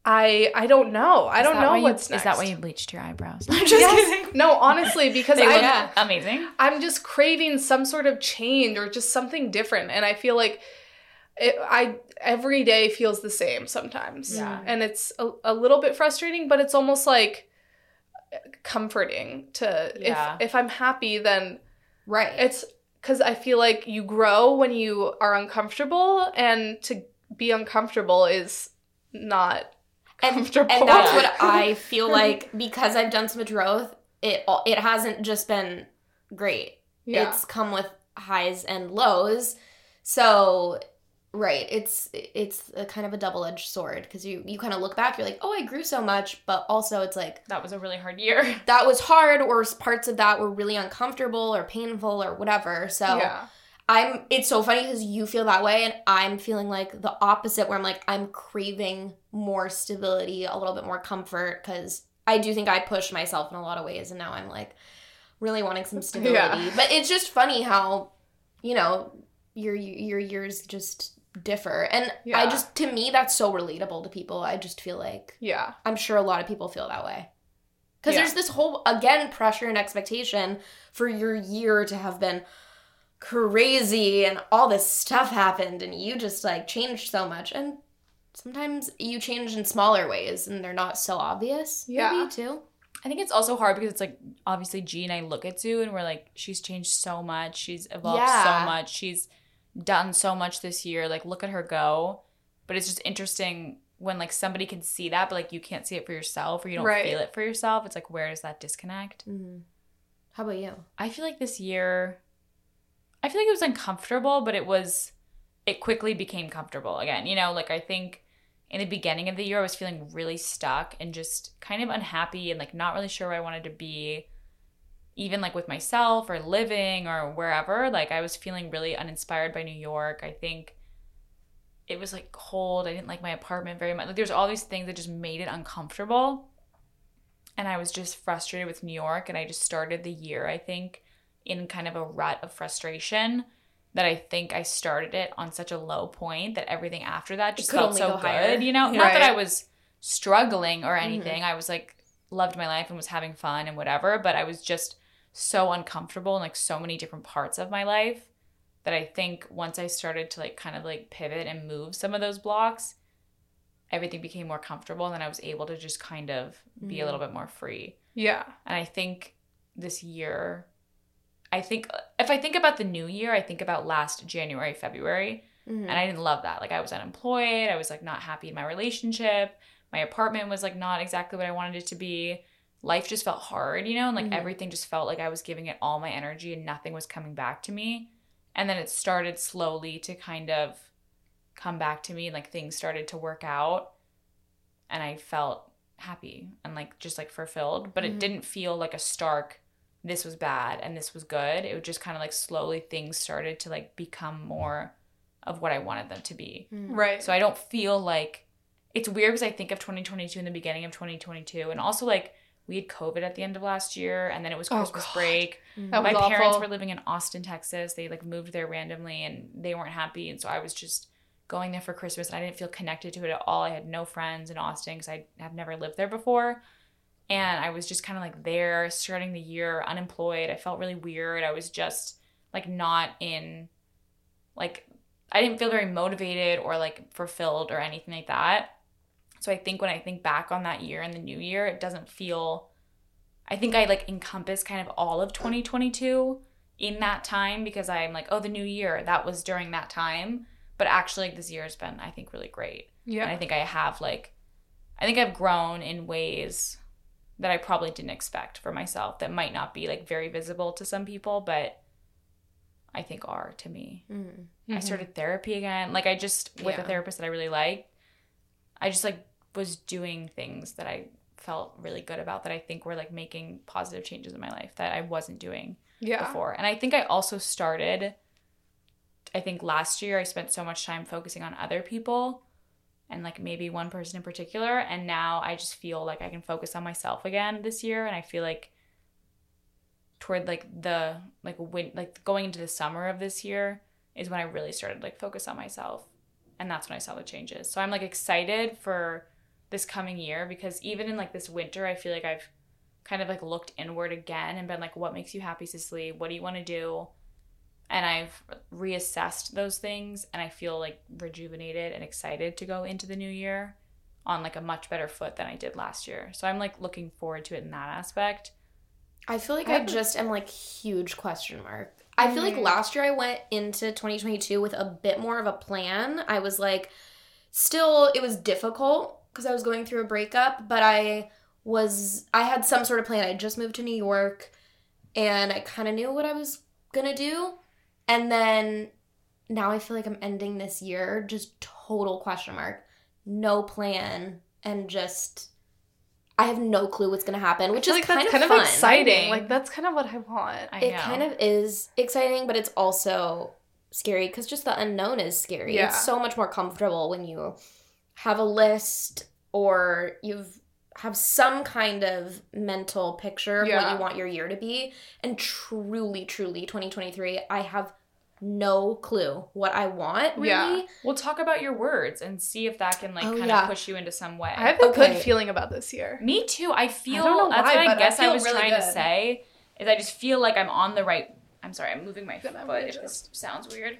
I I don't know. I Is don't that know why you- what's next. Is that why you bleached your eyebrows? Just yes. No, honestly, because They I, look Yeah. amazing. I'm just craving some sort of change or just something different. And I feel like it, I every day feels the same sometimes. Yeah. And it's a, a little bit frustrating, but it's almost like comforting to, Yeah. if, if I'm happy, then Right. it's because I feel like you grow when you are uncomfortable, and to be uncomfortable is not and, comfortable. and that's Yeah. what I feel like, because I've done so much growth, it it hasn't just been great. Yeah. It's come with highs and lows. So, right, it's it's a kind of a double-edged sword, because you, you kind of look back, you're like, oh, I grew so much, but also it's like, That was a really hard year. that was hard, or parts of that were really uncomfortable or painful or whatever. So Yeah. I'm, it's so funny because you feel that way, and I'm feeling like the opposite, where I'm like, I'm craving more stability, a little bit more comfort, because I do think I pushed myself in a lot of ways, and now I'm like really wanting some stability. Yeah. But it's just funny how, you know, your your years just differ. And I Yeah. just, to me, that's so relatable to people. I just feel like, Yeah. I'm sure a lot of people feel that way. Because Yeah. there's this whole, again, pressure and expectation for your year to have been crazy and all this stuff happened and you just like changed so much. And sometimes you change in smaller ways and they're not so obvious. Yeah. Maybe too. I think it's also hard because it's like, obviously G and I look at Sue and we're like, she's changed so much. She's evolved Yeah. so much. She's done so much this year. Like, look at her go. But it's just interesting when like somebody can see that, but like you can't see it for yourself, or you don't Right. feel it for yourself. It's like, where does that disconnect? Mm-hmm. How about you? I feel like this year, I feel like it was uncomfortable, but it was, it quickly became comfortable again. You know, like I think in the beginning of the year, I was feeling really stuck and just kind of unhappy and like not really sure where I wanted to be, even like with myself or living or wherever. Like I was feeling really uninspired by New York. I think it was like cold. I didn't like my apartment very much. Like there's all these things that just made it uncomfortable. And I was just frustrated with New York. And I just started the year, I think, in kind of a rut of frustration that I think I started it on such a low point that everything after that just could felt only so go good. higher. You know, not Right. that I was struggling or anything. I was like, loved my life and was having fun and whatever. But I was just so uncomfortable in like so many different parts of my life that I think once I started to like kind of like pivot and move some of those blocks, everything became more comfortable. And then I was able to just kind of be a little bit more free. Yeah. And I think this year, I think if I think about the new year, I think about last January, February, Mm-hmm. and I didn't love that. Like I was unemployed. I was like not happy in my relationship. My apartment was like not exactly what I wanted it to be. Life just felt hard, you know, and like Mhm. everything just felt like I was giving it all my energy and nothing was coming back to me. And then it started slowly to kind of come back to me, and like things started to work out and I felt happy and like just like fulfilled, but Mhm. it didn't feel like a stark, this was bad and this was good. It was just kind of like slowly things started to like become more of what I wanted them to be. Mm-hmm. Right. So I don't feel like, it's weird because I think of twenty twenty-two in the beginning of twenty twenty-two, and also like we had COVID at the end of last year, and then it was Oh, Christmas God. break. That My was parents awful. were living in Austin, Texas. They like moved there randomly and they weren't happy, and so I was just going there for Christmas and I didn't feel connected to it at all. I had no friends in Austin because I have never lived there before. And I was just kind of like there starting the year unemployed. I felt really weird. I was just like not in, like, I didn't feel very motivated or like fulfilled or anything like that. So I think when I think back on that year and the new year, it doesn't feel, I think I like encompass kind of all of twenty twenty-two in that time, because I'm like, oh, the new year, that was during that time. But actually like, this year has been, I think, really great. Yeah. And I think I have like, I think I've grown in ways that I probably didn't expect for myself that might not be like very visible to some people, but I think are to me. Mm-hmm. I started therapy again. Like I just, with Yeah. a therapist that I really like, I just like was doing things that I felt really good about that I think were like making positive changes in my life that I wasn't doing Yeah. before. And I think I also started, I think last year I spent so much time focusing on other people and like maybe one person in particular. And now I just feel like I can focus on myself again this year. And I feel like toward like the, like when, like going into the summer of this year is when I really started like focus on myself. And that's when I saw the changes. So I'm like excited for this coming year, because even in like this winter, I feel like I've kind of like looked inward again and been like, what makes you happy, Cicely? What do you want to do? And I've reassessed those things, and I feel like rejuvenated and excited to go into the new year on like a much better foot than I did last year. So I'm like looking forward to it in that aspect. I feel like I, I just am like huge question mark. I feel like last year I went into twenty twenty-two with a bit more of a plan. I was like, still, it was difficult because I was going through a breakup, but I was, I had some sort of plan. I just moved to New York, and I kind of knew what I was going to do. And then now I feel like I'm ending this year just total question mark. No plan, and just I have no clue what's going to happen, which is like kind that's of kind of fun. exciting. Like that's kind of what I want. I It know. kind of is exciting, but it's also scary because just the unknown is scary. Yeah. It's so much more comfortable when you have a list or you've have some kind of mental picture of Yeah. what you want your year to be. And truly, truly, twenty twenty-three, I have no clue what I want, really. Yeah. We'll talk about your words and see if that can like Oh, kind yeah. of push you into some way. I have a Okay. good feeling about this year. Me too. I feel I don't know that's why, what I but I guess I, feel was really trying to good. say is I just feel like I'm on the right. I'm sorry, I'm moving my Good, I'm foot. gonna If just- this sounds weird.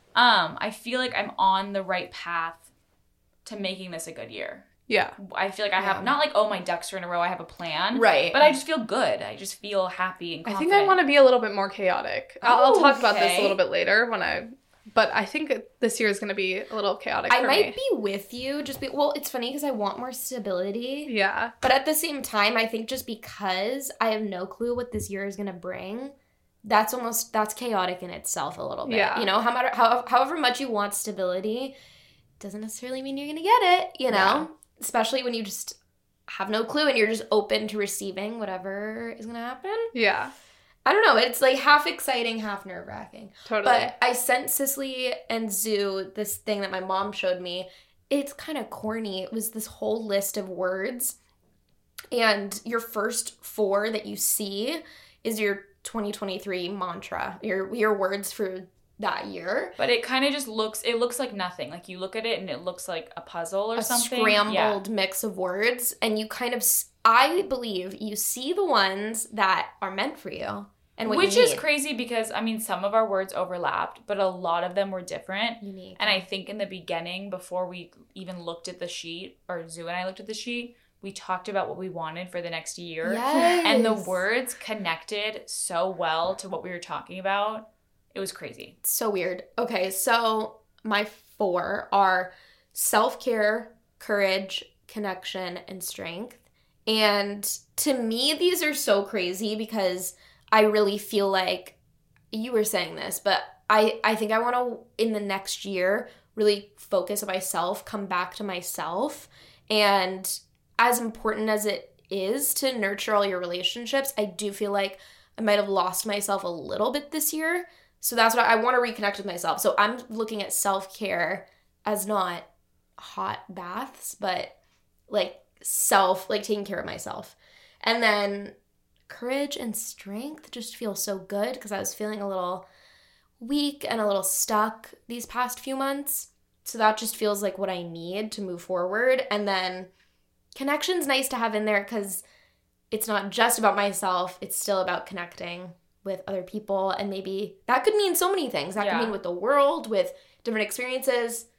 Um, I feel like I'm on the right path to making this a good year. Yeah. I feel like I have Yeah. not like, oh, my ducks are in a row. I have a plan, Right. But I just feel good. I just feel happy and I confident. think I want to be a little bit more chaotic. I'll, I'll Oh, talk about this okay. a little bit later when I, but I think this year is going to be a little chaotic I for might me. be with you. Just be well, it's funny because I want more stability. Yeah. But at the same time, I think just because I have no clue what this year is going to bring, that's almost, that's chaotic in itself a little bit. Yeah. You know, how matter, how, however much you want stability, doesn't necessarily mean you're going to get it, you know? Yeah. Especially when you just have no clue and you're just open to receiving whatever is going to happen. Yeah. I don't know. It's like half exciting, half nerve-wracking. Totally. But I sent Cicely and Zoo this thing that my mom showed me. It's kind of corny. It was this whole list of words. And your first four that you see is your twenty twenty-three mantra, your your words for that year. But it kind of just looks, it looks like nothing. Like you look at it and it looks like a puzzle or A something. scrambled Yeah. mix of words. And you kind of, s- I believe you see the ones that are meant for you. And what Which you is need. crazy because, I mean, some of our words overlapped, but a lot of them were different. Unique. And I think in the beginning, before we even looked at the sheet, or Zoo and I looked at the sheet, we talked about what we wanted for the next year. Yes. And the words connected so well to what we were talking about. It was crazy. So weird. Okay, so my four are self-care, courage, connection, and strength. And to me, these are so crazy because I really feel like, you were saying this, but I, I think I want to, in the next year, really focus on myself, come back to myself. And as important as it is to nurture all your relationships, I do feel like I might have lost myself a little bit this year. So that's what I, I want to reconnect with myself. So I'm looking at self-care as not hot baths, but like self, like taking care of myself. And then courage and strength just feel so good because I was feeling a little weak and a little stuck these past few months. So that just feels like what I need to move forward. And then connection's nice to have in there because it's not just about myself. It's still about connecting with other people. And maybe that could mean so many things. That Yeah. could mean with the world, with different experiences.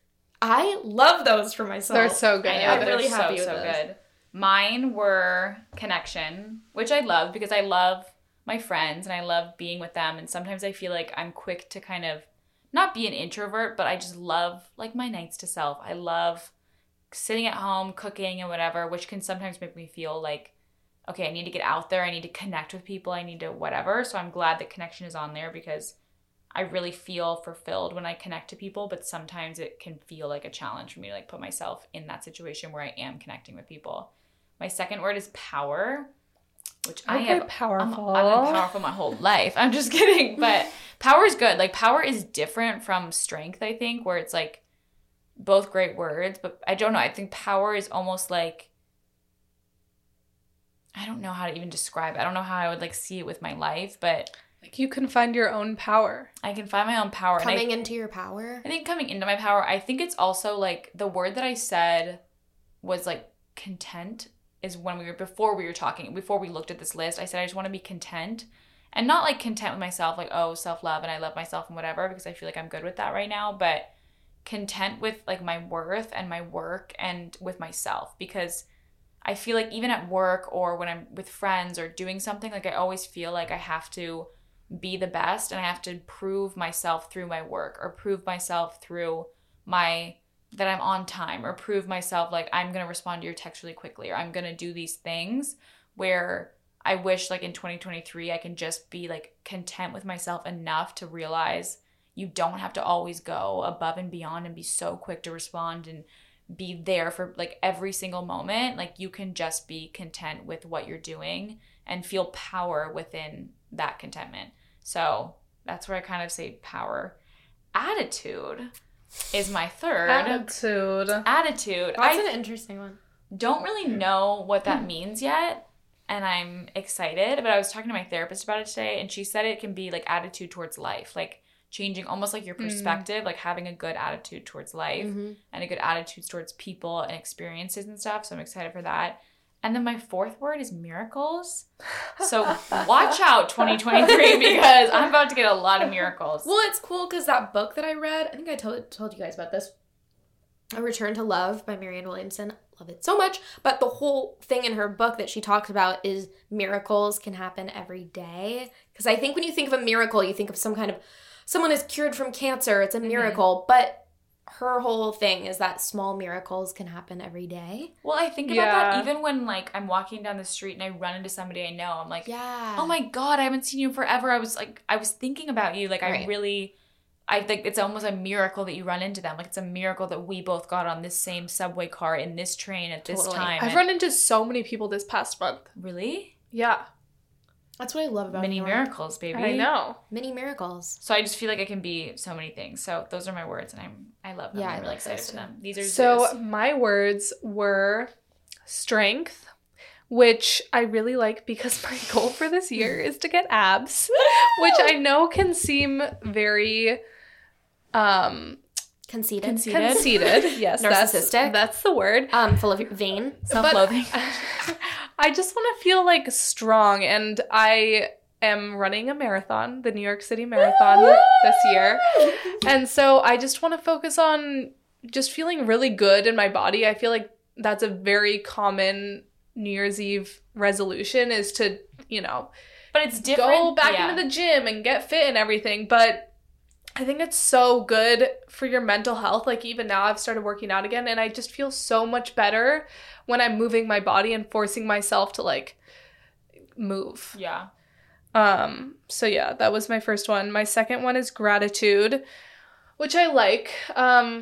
I love those for myself. They're so good. I know, I'm they're really so, happy with so those. good. Mine were connection, which I love because I love my friends and I love being with them. And sometimes I feel like I'm quick to kind of not be an introvert, but I just love like my nights to self. I love sitting at home, cooking and whatever, which can sometimes make me feel like, okay, I need to get out there. I need to connect with people. I need to whatever. So I'm glad that connection is on there because I really feel fulfilled when I connect to people, but sometimes it can feel like a challenge for me to like put myself in that situation where I am connecting with people. My second word is power, which I Okay, have powerful. I'm, I've been powerful my whole life. I'm just kidding, but power is good. Like power is different from strength, I think, where it's like both great words, but I don't know. I think power is almost like, I don't know how to even describe it. I don't know how I would like see it with my life, but Like you can find your own power. I can find my own power. And I Coming into your power. I think coming into my power, I think it's also like the word that I said was like content is when we were, before we were talking, before we looked at this list, I said I just want to be content. And not like content with myself, like, oh, self-love and I love myself and whatever, because I feel like I'm good with that right now. But content with like my worth and my work and with myself, because I feel like even at work or when I'm with friends or doing something, like I always feel like I have to be the best and I have to prove myself through my work or prove myself through my, that I'm on time, or prove myself like I'm going to respond to your text really quickly, or I'm going to do these things, where I wish like in twenty twenty-three I can just be like content with myself enough to realize you don't have to always go above and beyond and be so quick to respond and be there for like every single moment. Like you can just be content with what you're doing and feel power within that contentment. So that's where I kind of say power. Attitude is my third. Attitude. Attitude. That's I an interesting one. don't really know what that means yet. And I'm excited, but I was talking to my therapist about it today, and she said it can be like attitude towards life, like changing almost like your perspective, mm. like having a good attitude towards life mm-hmm. and a good attitude towards people and experiences and stuff. So I'm excited for that. And then my fourth word is miracles. So watch out twenty twenty-three, because I'm about to get a lot of miracles. Well, it's cool because that book that I read, I think I told, told you guys about this, A Return to Love by Marianne Williamson. Love it so much. But the whole thing in her book that she talks about is miracles can happen every day. Because I think when you think of a miracle, you think of some kind of, someone is cured from cancer. It's a miracle. Mm-hmm. But her whole thing is that small miracles can happen every day. Well, I think about yeah. that even when like I'm walking down the street and I run into somebody I know. I'm like, yeah. oh my God, I haven't seen you in forever. I was like, I was thinking about you. Like right. I really... I think it's almost a miracle that you run into them. Like, it's a miracle that we both got on this same subway car in this train at this totally. time. I've and... run into so many people this past month. Really? Yeah. That's what I love about Mini miracles, baby. I know. Mini miracles. So I just feel like it can be so many things. So those are my words, and I'm I love them. Yeah, I'm I really like excited those for too. them. These are So Zeus. My words were strength, which I really like because my goal for this year is to get abs, which I know can seem very... Um, conceited. Conceited. Conceited. Yes. Narcissistic. That's, that's the word. Um, full of vain. Self-loathing. I just want to feel like strong, and I am running a marathon, the New York City Marathon this year. And so I just want to focus on just feeling really good in my body. I feel like that's a very common New Year's Eve resolution, is to, you know, but it's different. Go back yeah. into the gym and get fit and everything. But I think it's so good for your mental health. Like, even now I've started working out again, and I just feel so much better when I'm moving my body and forcing myself to like move. Yeah. Um, so yeah, that was my first one. My second one is gratitude, which I like. Um,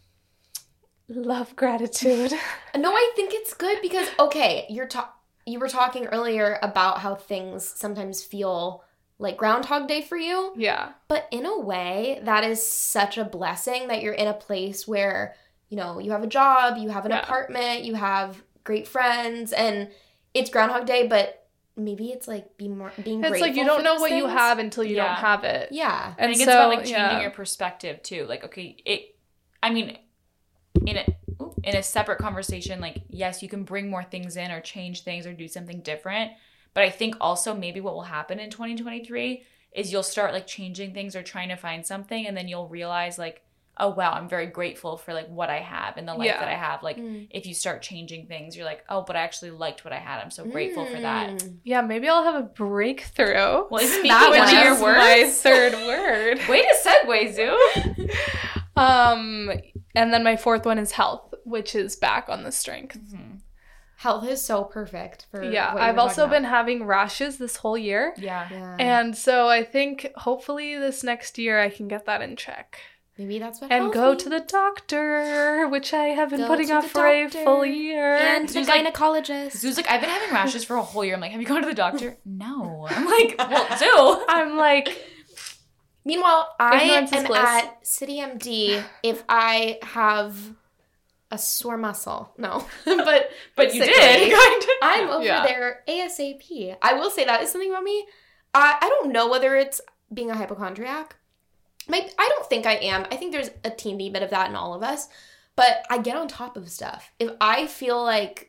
love gratitude. No, I think it's good because, okay, you're ta- you were talking earlier about how things sometimes feel like Groundhog Day for you. Yeah. But in a way, that is such a blessing that you're in a place where, you know, you have a job, you have an yeah. apartment, you have great friends, and it's Groundhog Day, but maybe it's like be more, being it's grateful. It's like you don't know what things. you have until you yeah. don't have it. Yeah. And I think so, it's about like changing yeah. your perspective too. Like, okay, it, I mean, in a, in a separate conversation, like, yes, you can bring more things in or change things or do something different. But I think also maybe what will happen in twenty twenty-three is you'll start like changing things or trying to find something, and then you'll realize like, oh wow, I'm very grateful for like what I have and the life yeah. that I have. Like mm. if you start changing things, you're like, oh, but I actually liked what I had. I'm so grateful mm. for that. Yeah, maybe I'll have a breakthrough. Well, speaking that of your was my words, third word. Way to segue, Zoo. um, and then my fourth one is health, which is back on the strength. Mm-hmm. Health is so perfect for yeah what you I've were also talking been about. having rashes this whole year. Yeah. yeah And so I think hopefully this next year I can get that in check maybe that's what and healthy. go to the doctor, which I have been Go putting to off the for a doctor. full year. And the Zeus like- gynecologist. Zeus like, I've been having rashes for a whole year. I'm like, have you gone to the doctor? No. I'm like, well, Zoo. I'm like, Meanwhile, I Ignorance is am bliss. at City M D if I have a sore muscle. No. but But you basically, did. Kind of. I'm over Yeah. there ASAP. I will say that is something about me. I I don't know whether it's being a hypochondriac. My, I don't think I am. I think there's a teeny bit of that in all of us. But I get on top of stuff. If I feel like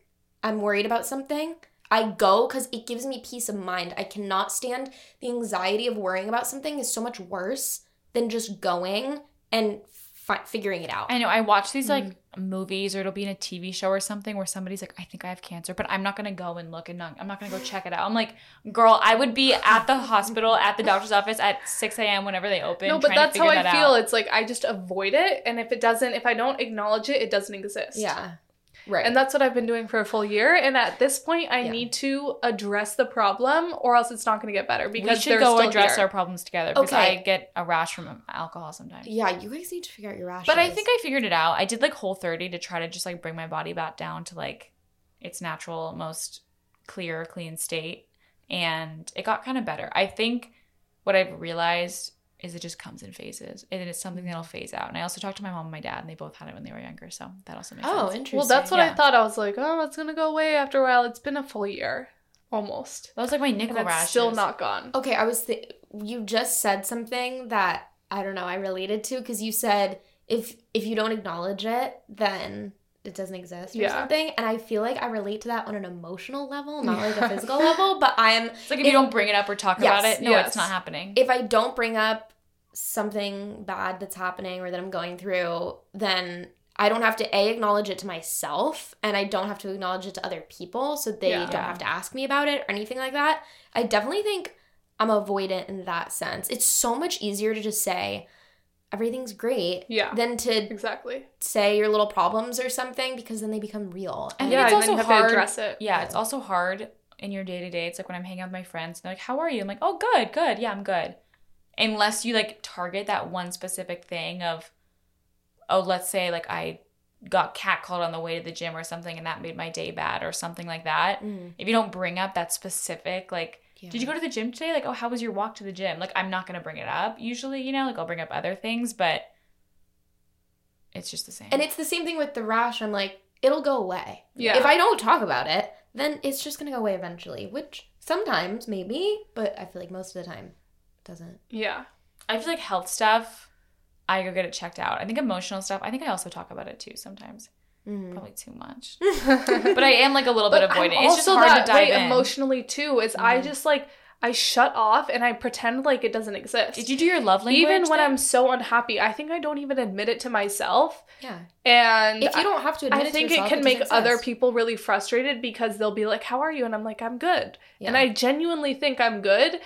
I'm worried about something, I go because it gives me peace of mind. I cannot stand the anxiety of worrying about something is so much worse than just going and fi- figuring it out. I know. I watch these like mm. movies, or it'll be in a T V show or something where somebody's like, I think I have cancer, but I'm not going to go and look and not, I'm not going to go check it out. I'm like, girl, I would be at the hospital, at the doctor's office at six a.m. whenever they open. No, but that's how I that feel. Out. It's like I just avoid it. And if it doesn't, if I don't acknowledge it, it doesn't exist. Yeah. Right. And that's what I've been doing for a full year. And at this point, I yeah. need to address the problem or else it's not going to get better because we should they're go still address here. our problems together because okay. I get a rash from alcohol sometimes. Yeah, you guys need to figure out your rashes. But I think I figured it out. I did like Whole thirty to try to just like bring my body back down to like its natural, most clear, clean state. And it got kind of better. I think what I've realized is it just comes in phases. And it's something that'll phase out. And I also talked to my mom and my dad, and they both had it when they were younger. So that also makes oh, sense. interesting. Well, that's what Yeah. I thought. I was like, oh, it's going to go away after a while. It's been a full year. Almost. That was like my nickel And it's rashes. still not gone. Okay, I was th- you just said something that I don't know, I related to because you said if if you don't acknowledge it, then it doesn't exist or Yeah. something. And I feel like I relate to that on an emotional level, not like a physical level, but I'm It's like if, if- you don't bring it up or talk Yes, about it, no, yes. it's not happening. if I don't bring up something bad that's happening or that I'm going through, then I don't have to A, acknowledge it to myself, and I don't have to acknowledge it to other people, so they Yeah. don't have to ask me about it or anything like that. I definitely think I'm avoidant in that sense. It's so much easier to just say, everything's great, Yeah. than to Exactly. say your little problems or something, because then they become real. I think Yeah, it's and then also you have hard. to address it. Yeah, it's also hard in your day to day. It's like when I'm hanging out with my friends, they're like, "How are you?" I'm like, "Oh, good, good. Yeah, I'm good." Unless you like target that one specific thing of, oh, let's say like I got catcalled on the way to the gym or something, and that made my day bad or something like that. Mm. If you don't bring up that specific, like, Yeah. did you go to the gym today? Like, oh, how was your walk to the gym? Like, I'm not gonna bring it up usually. You know, like I'll bring up other things, but it's just the same. And it's the same thing with the rash. I'm like, it'll go away. Yeah. If I don't talk about it, then it's just going to go away eventually, which sometimes maybe, but I feel like most of the time it doesn't. Yeah. I feel like health stuff, I go get it checked out. I think emotional stuff, I think I also talk about it too sometimes. Mm. Probably too much. But I am like a little bit But avoidant. I'm It's just also hard that to dive way in. emotionally too. Is I Mhm. just like I shut off and I pretend like it doesn't exist. Did you do your love language? Even when thing? I'm so unhappy, I think I don't even admit it to myself. Yeah. And If you don't have to admit I it think to yourself, it can doesn't make other exist. people really frustrated because they'll be like, "How are you?" And I'm like, "I'm good." Yeah. And I genuinely think I'm good.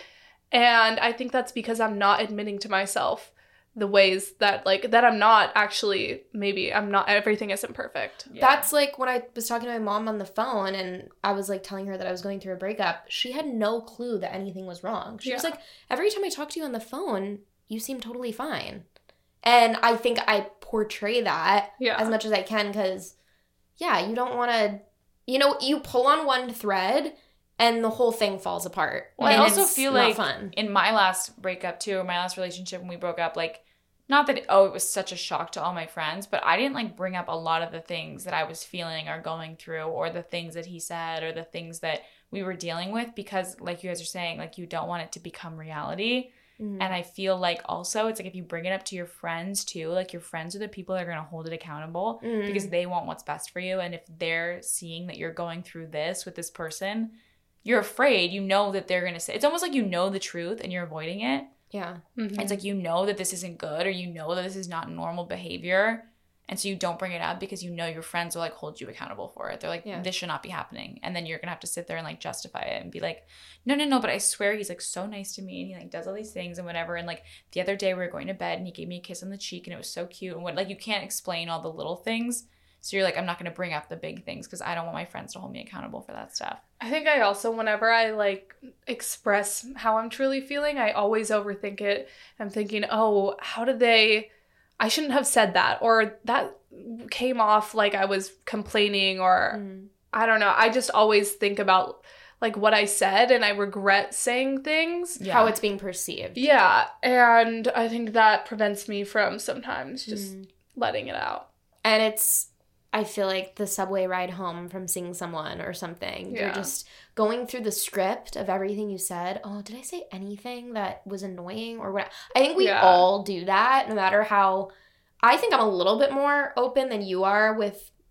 And I think that's because I'm not admitting to myself the ways that like that I'm not actually maybe I'm not everything isn't perfect. Yeah. That's like when I was talking to my mom on the phone and I was like telling her that I was going through a breakup. She had no clue that anything was wrong. She was Yeah. like, every time I talk to you on the phone, you seem totally fine. And I think I portray that Yeah. as much as I can because, yeah, you don't want to, you know, you pull on one thread and the whole thing falls apart. Well, I And also it's feel not like fun. in my last breakup too, or my last relationship when we broke up, like, not that, oh, it was such a shock to all my friends, but I didn't like bring up a lot of the things that I was feeling or going through or the things that he said or the things that we were dealing with because like you guys are saying, like you don't want it to become reality. Mhm. And I feel like also it's like if you bring it up to your friends too, like your friends are the people that are going to hold it accountable Mhm. because they want what's best for you. And if they're seeing that you're going through this with this person, you're afraid, you know that they're going to say, it's almost like you know the truth and you're avoiding it. Yeah. Mhm. It's like you know that this isn't good or you know that this is not normal behavior. And so you don't bring it up because you know your friends will like hold you accountable for it. They're like, Yeah. this should not be happening. And then you're going to have to sit there and like justify it and be like, no, no, no, but I swear he's like so nice to me and he like does all these things and whatever. And like the other day we were going to bed and he gave me a kiss on the cheek and it was so cute. And what, like you can't explain all the little things. So you're like, I'm not going to bring up the big things because I don't want my friends to hold me accountable for that stuff. I think I also, whenever I like express how I'm truly feeling, I always overthink it. I'm thinking, oh, how did they, I shouldn't have said that, or that came off like I was complaining, or Mhm. I don't know. I just always think about like what I said and I regret saying things. Yeah. How it's being perceived. Yeah. And I think that prevents me from sometimes just Mhm. letting it out. And it's, I feel like the subway ride home from seeing someone or something. You're Yeah. just going through the script of everything you said. Oh, did I say anything that was annoying or what? I think we Yeah. all do that no matter how. I think I'm a little bit more open than you are with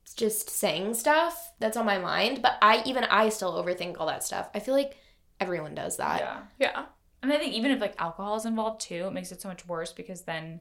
just saying stuff that's on my mind. But I even I still overthink all that stuff. I feel like everyone does that. Yeah. Yeah. And I think even if like alcohol is involved too, it makes it so much worse because then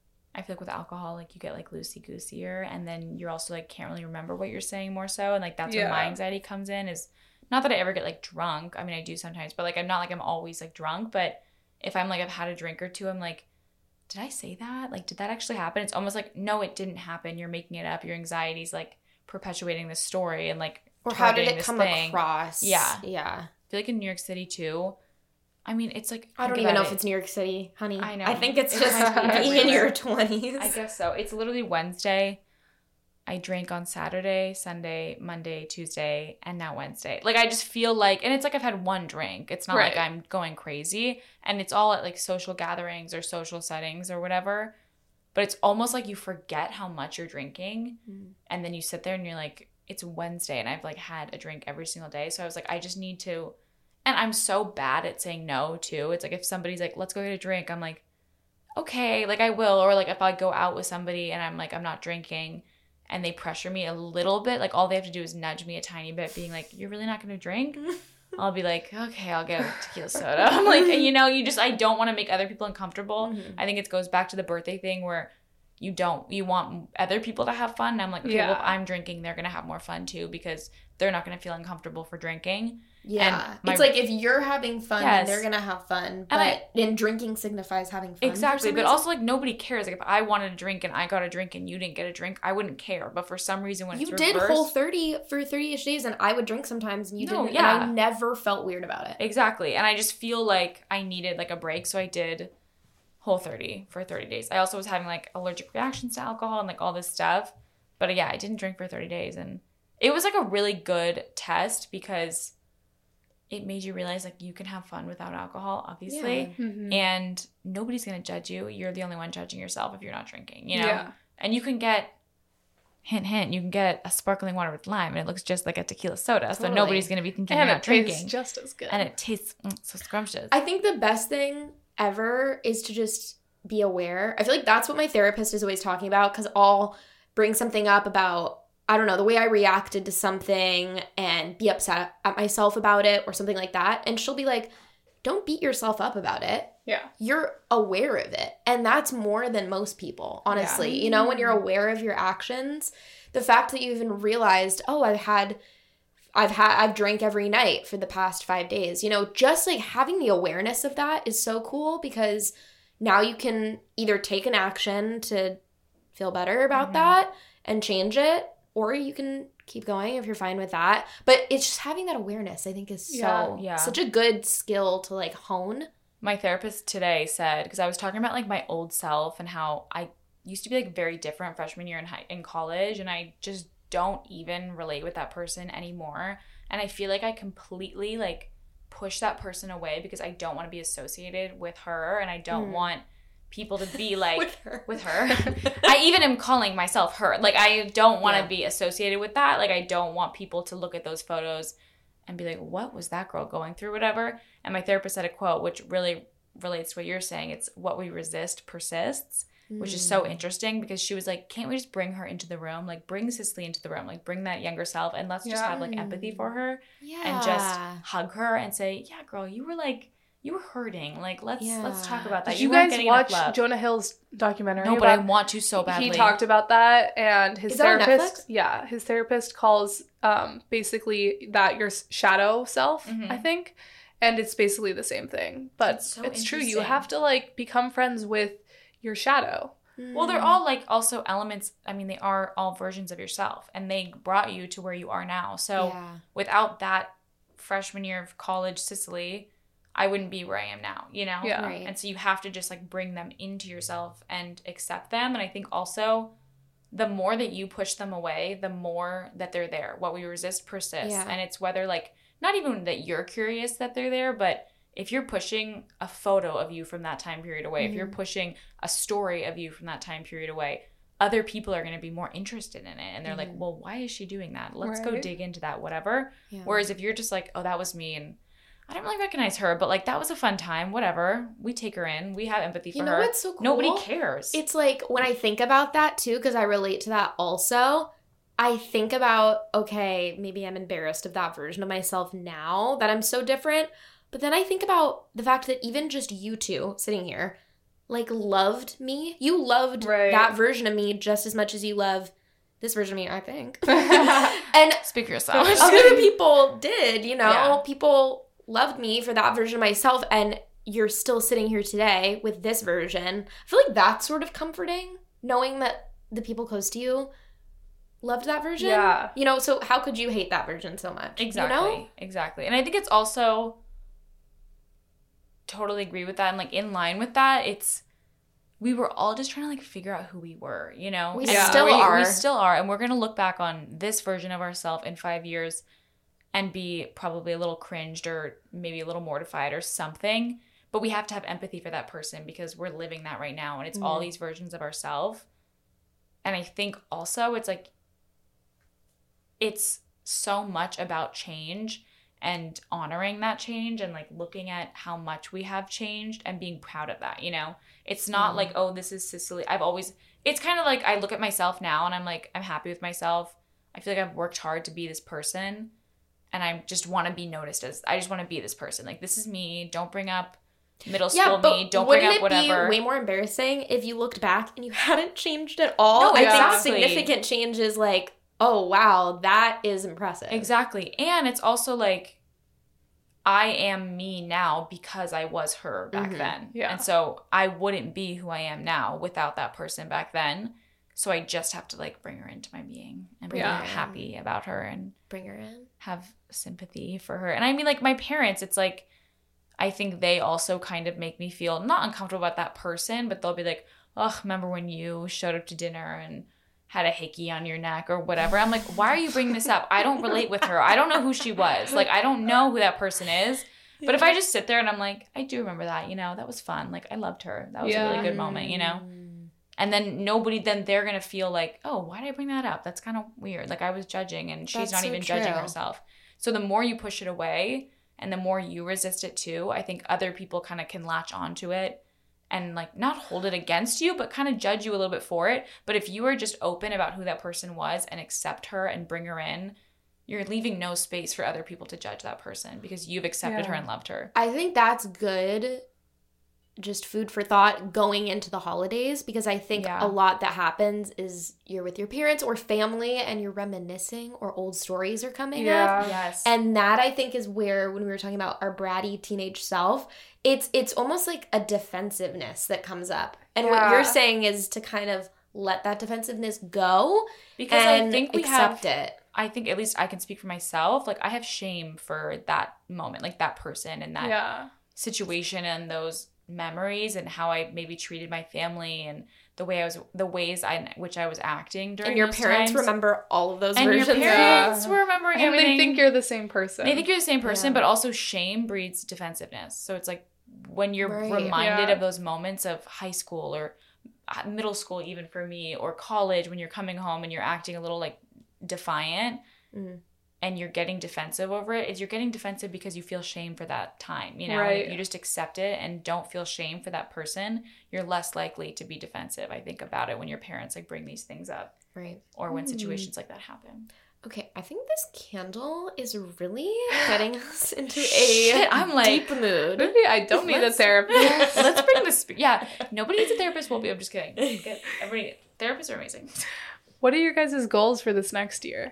I feel like with alcohol, like you get like loosey-gooseier and then you're also like can't really remember what you're saying more so. And like that's Yeah. where my anxiety comes in is not that I ever get like drunk. I mean, I do sometimes, but like I'm not like I'm always like drunk. But if I'm like I've had a drink or two, I'm like, did I say that? Like, did that actually happen? It's almost like, no, it didn't happen. You're making it up. Your anxiety's like perpetuating this story and like Or how did targeting it this come thing. across? Yeah. Yeah. I feel like in New York City too. I mean, it's like I don't think even know about if it. it's New York City, honey. I know. I think it's It just might be being in everywhere. your twenties. I guess so. It's literally Wednesday. I drank on Saturday, Sunday, Monday, Tuesday, and now Wednesday. Like, I just feel like, and it's like I've had one drink. It's not Right. like I'm going crazy. And it's all at like social gatherings or social settings or whatever. But it's almost like you forget how much you're drinking. Mm. And then you sit there and you're like, it's Wednesday and I've like had a drink every single day. So I was like, I just need to, and I'm so bad at saying no too. It's like if somebody's like, let's go get a drink, I'm like, okay, like I will. Or like if I go out with somebody and I'm like, I'm not drinking and they pressure me a little bit, like all they have to do is nudge me a tiny bit being like, you're really not going to drink? I'll be like, okay, I'll get a tequila soda. I'm like, you know, you just, I don't want to make other people uncomfortable. Mhm. I think it goes back to the birthday thing where you don't, you want other people to have fun. And I'm like, okay, Yeah. well, if I'm drinking, they're going to have more fun too because they're not going to feel uncomfortable for drinking. Yeah. And my- It's like if you're having fun, Yes. then they're going to have fun. And But I- and drinking signifies having fun. for Exactly. some But reason. also like nobody cares. Like if I wanted a drink and I got a drink and you didn't get a drink, I wouldn't care. But for some reason when you it's did reversed, Whole thirty for thirty-ish days, and I would drink sometimes, and you No, didn't. yeah. And I never felt weird about it. Exactly. And I just feel like I needed like a break. So I did Whole thirty for thirty days. I also was having like allergic reactions to alcohol and like all this stuff. But yeah, I didn't drink for thirty days. And it was like a really good test because it made you realize like you can have fun without alcohol, obviously. Yeah. Mhm. And nobody's going to judge you. You're the only one judging yourself if you're not drinking, you know? Yeah. And you can get, hint, hint, you can get a sparkling water with lime and it looks just like a tequila soda. So Totally. nobody's going to be thinking And you're it not tastes drinking. just as good. And it tastes mm, so scrumptious. I think the best thing ever is to just be aware. I feel like that's what my therapist is always talking about because I'll bring something up about, I don't know, the way I reacted to something and be upset at myself about it or something like that. And she'll be like, don't beat yourself up about it. yeah. You're aware of it. And that's more than most people, honestly. Yeah. You know, when you're aware of your actions, the fact that you even realized, oh, I've had I've had I've drank every night for the past five days. You know, just like having the awareness of that is so cool because now you can either take an action to feel better about Mhm. that and change it, or you can keep going if you're fine with that. But it's just having that awareness, I think, is so Yeah. Yeah. such a good skill to like hone. My therapist today said, because I was talking about like my old self and how I used to be like very different freshman year in high, in college, and I just don't even relate with that person anymore. And I feel like I completely like push that person away because I don't want to be associated with her, and I don't Mm. want people to be like with her. with her. I even am calling myself her. Like I don't want to Yeah. be associated with that. Like I don't want people to look at those photos and be like, what was that girl going through, whatever. And my therapist said a quote which really relates to what you're saying. It's what we resist persists, which is so interesting because she was like, can't we just bring her into the room? Like bring Cicely into the room, like bring that younger self and let's just Yeah. have like empathy for her Yeah. and just hug her and say, yeah, girl, you were like, you were hurting. Like let's let's talk Yeah. about that. Did you weren't guys getting enough watch love. Jonah Hill's documentary? No, but I about- want to so badly. He talked about that, and his Is that on therapist, Netflix? yeah, his therapist calls um basically that your s- shadow self, Mhm. I think, and it's basically the same thing. But That's so it's true. You interesting. have to like become friends with your shadow. Well, they're all like also elements. I mean, they are all versions of yourself, and they brought you to where you are now. So yeah. without that freshman year of college, Cicely, I wouldn't be where I am now. You know, Yeah. Right. And so you have to just like bring them into yourself and accept them. And I think also, the more that you push them away, the more that they're there. What we resist persists, Yeah. and it's whether like not even that you're curious that they're there, but if you're pushing a photo of you from that time period away, if you're Mhm. pushing a story of you from that time period away, other people are going to be more interested in it. And they're like, Mhm. well, why is she doing that? Let's go Right. dig into that, whatever. Yeah. Whereas if you're just like, oh, that was me and I don't really recognize her, but like that was a fun time, whatever. We take her in. We have empathy for You know her. what's so cool? Nobody cares. It's like when I think about that too, because I relate to that also. I think about, okay, maybe I'm embarrassed of that version of myself now that I'm so different. But then I think about the fact that even just you two sitting here, like, loved me. You loved Right. that version of me just as much as you love this version of me, I think. And Speak for yourself. other people did, you know? Yeah. People loved me for that version of myself, and you're still sitting here today with this version. I feel like that's sort of comforting, knowing that the people close to you loved that version. Yeah. You know, so how could you hate that version so much? Exactly. You know? Exactly. And I think it's also totally agree with that. And like in line with that, it's we were all just trying to like figure out who we were, you know? We And still we, are. We still are. And we're going to look back on this version of ourselves in five years and be probably a little cringed or maybe a little mortified or something. But we have to have empathy for that person because we're living that right now. And it's all Mhm. these versions of ourselves. And I think also it's like, it's so much about change and honoring that change and like looking at how much we have changed and being proud of that, you know? It's not Mm. like, oh, this is Cicely. I've always, it's kind of like I look at myself now and I'm like, I'm happy with myself. I feel like I've worked hard to be this person and I just want to be noticed as, I just want to be this person. Like, this is me. Don't bring up middle school Yeah, but me. Don't bring wouldn't up it whatever. be way more embarrassing if you looked back and you hadn't changed at all? No, I exactly. think significant change is like, oh, wow, that is impressive. Exactly. And it's also like, I am me now because I was her back Mhm. then. Yeah. And so I wouldn't be who I am now without that person back then. So I just have to like bring her into my being and be Yeah. like, happy about her and Bring her in. have sympathy for her. And I mean, like my parents, it's like, I think they also kind of make me feel not uncomfortable about that person, but they'll be like, oh, remember when you showed up to dinner and had a hickey on your neck or whatever. I'm like, why are you bringing this up? I don't relate with her. I don't know who she was. Like, I don't know who that person is. But if I just sit there and I'm like, I do remember that, you know, that was fun. Like, I loved her. That was Yeah. a really good moment, you know? And then nobody, then they're going to feel like, oh, why did I bring that up? That's kind of weird. Like, I was judging and she's That's not so even judging true. herself. So the more you push it away and the more you resist it too, I think other people kind of can latch onto it and like not hold it against you, but kind of judge you a little bit for it. But if you are just open about who that person was and accept her and bring her in, you're leaving no space for other people to judge that person because you've accepted Yeah. her and loved her. I think that's good, just food for thought going into the holidays, because I think Yeah. a lot that happens is you're with your parents or family and you're reminiscing or old stories are coming up. Yeah. Yes. And that, I think, is where, when we were talking about our bratty teenage self, it's it's almost like a defensiveness that comes up. And what Yeah. you're saying is to kind of let that defensiveness go because and I think we accept have it. I think at least I can speak for myself. Like I have shame for that moment, like that person and that Yeah. situation and those memories and how I maybe treated my family and the way I was, the ways I, in which I was acting during And your those parents times. remember all of those and versions. your parents Yeah. were remembering And everything. they think you're the same person. They think you're the same person, Yeah. but also shame breeds defensiveness. So it's like when you're Right. reminded Yeah. of those moments of high school or uh, middle school, even for me, or college, when you're coming home and you're acting a little like defiant Mhm. and you're getting defensive over it, is you're getting defensive because you feel shame for that time. You know, Right. you just accept it and don't feel shame for that person. You're less likely to be defensive, I think, about it when your parents like bring these things up Right. or when Mm. situations like that happen. Okay, I think this candle is really getting us into a Shit, I'm like, deep mood. Maybe I don't need a Let's- therapist. Let's bring this. Yeah, nobody needs a therapist. We'll be. I'm just kidding. Get, everybody, therapists are amazing. What are your guys' goals for this next year?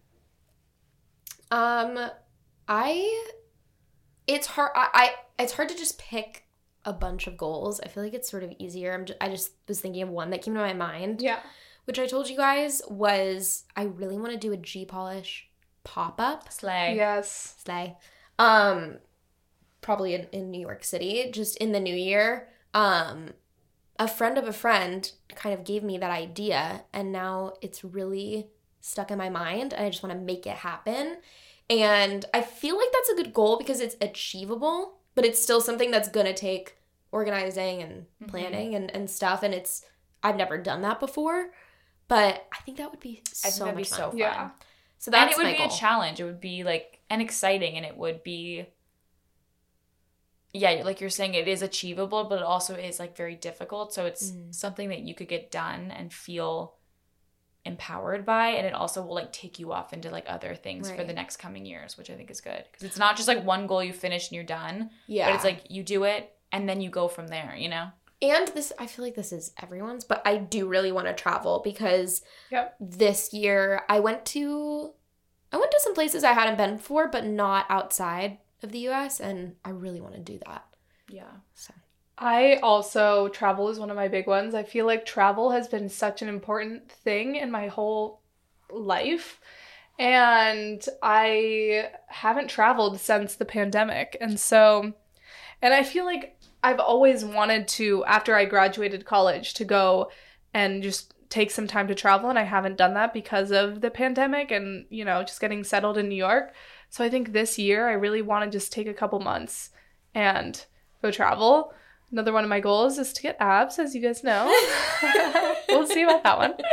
Um, I, it's hard. I, I, it's hard to just pick a bunch of goals. I feel like it's sort of easier. I'm just, I just was thinking of one that came to my mind, Yeah. which I told you guys was I really want to do a G Polish pop up. Slay. Yes. Slay. Um, probably in, in New York City, just in the new year. Um, a friend of a friend kind of gave me that idea, and now it's really stuck in my mind, and I just want to make it happen. And I feel like that's a good goal because it's achievable, but it's still something that's going to take organizing and Mhm. planning and, and stuff. And it's, I've never done that before, but I think that would be I so think that'd much be fun. so fun. Yeah. So And that's it would my be goal. a challenge. It would be like and exciting, and it would be. Yeah, like you're saying, it is achievable, but it also is like very difficult. So it's Mm. something that you could get done and feel empowered by, and it also will like take you off into like other things Right. for the next coming years, which I think is good because it's not just like one goal you finish and you're done. Yeah. But it's like you do it and then you go from there, you know? And this, I feel like this is everyone's, but I do really want to travel because Yep. this year I went to, I went to some places I hadn't been before, but not outside of the U S, and I really want to do that. Yeah. So. I also, travel is one of my big ones. I feel like travel has been such an important thing in my whole life. And I haven't traveled since the pandemic. And so, and I feel like I've always wanted to, after I graduated college, to go and just take some time to travel. And I haven't done that because of the pandemic and, you know, just getting settled in New York. So I think this year I really want to just take a couple months and go travel. Another one of my goals is to get abs, as you guys know. We'll see about that one.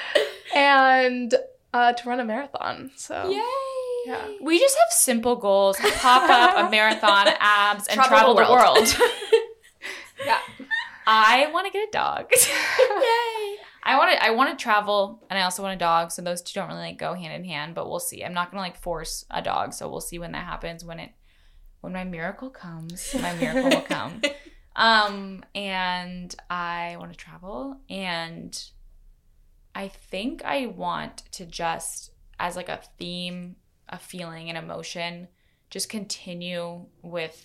And uh, to run a marathon. So Yay! yeah. We just have simple goals. Pop up, a marathon, abs, and Travel travel, the the world. Yeah. I want to get a dog. Yay! I want to I want to travel, and I also want a dog, so those two don't really like go hand in hand, but we'll see. I'm not going to like force a dog, so we'll see when that happens, when it when my miracle comes. My miracle will come. Um, and I want to travel, and I think I want to just, as like a theme, a feeling, an emotion, just continue with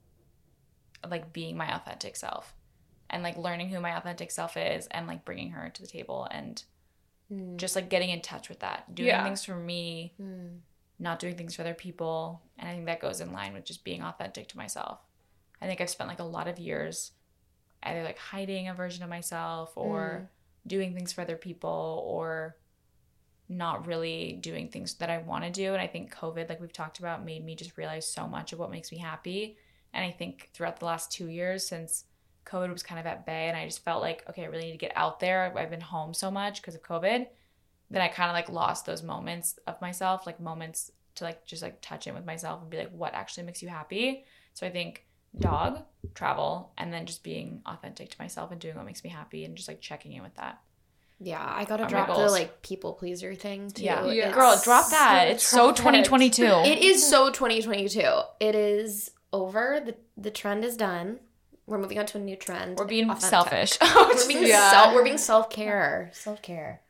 like being my authentic self and like learning who my authentic self is and like bringing her to the table and Mm. just like getting in touch with that, doing Yeah. things for me, Mm. not doing things for other people. And I think that goes in line with just being authentic to myself. I think I've spent like a lot of years either like hiding a version of myself or doing things for other people or not really doing things that I want to do. And I think COVID, like we've talked about, made me just realize so much of what makes me happy. And I think throughout the last two years since COVID was kind of at bay and I just felt like, okay, I really need to get out there. I've been home so much because of COVID. Then I kind of like lost those moments of myself, like moments to like just like touch in with myself and be like, what actually makes you happy? So I think dog, travel, and then just being authentic to myself and doing what makes me happy and just like checking in with that. Yeah, I gotta Are my drop the goals. like people pleaser thing too. Yeah. Yeah. It's- Girl, drop that. so It's so drop it. twenty twenty-two. It is so twenty twenty-two. It is over. The the trend is done. We're moving on to a new trend. We're being Authentic. selfish. We're being Yeah. self. We're being self care. Self care.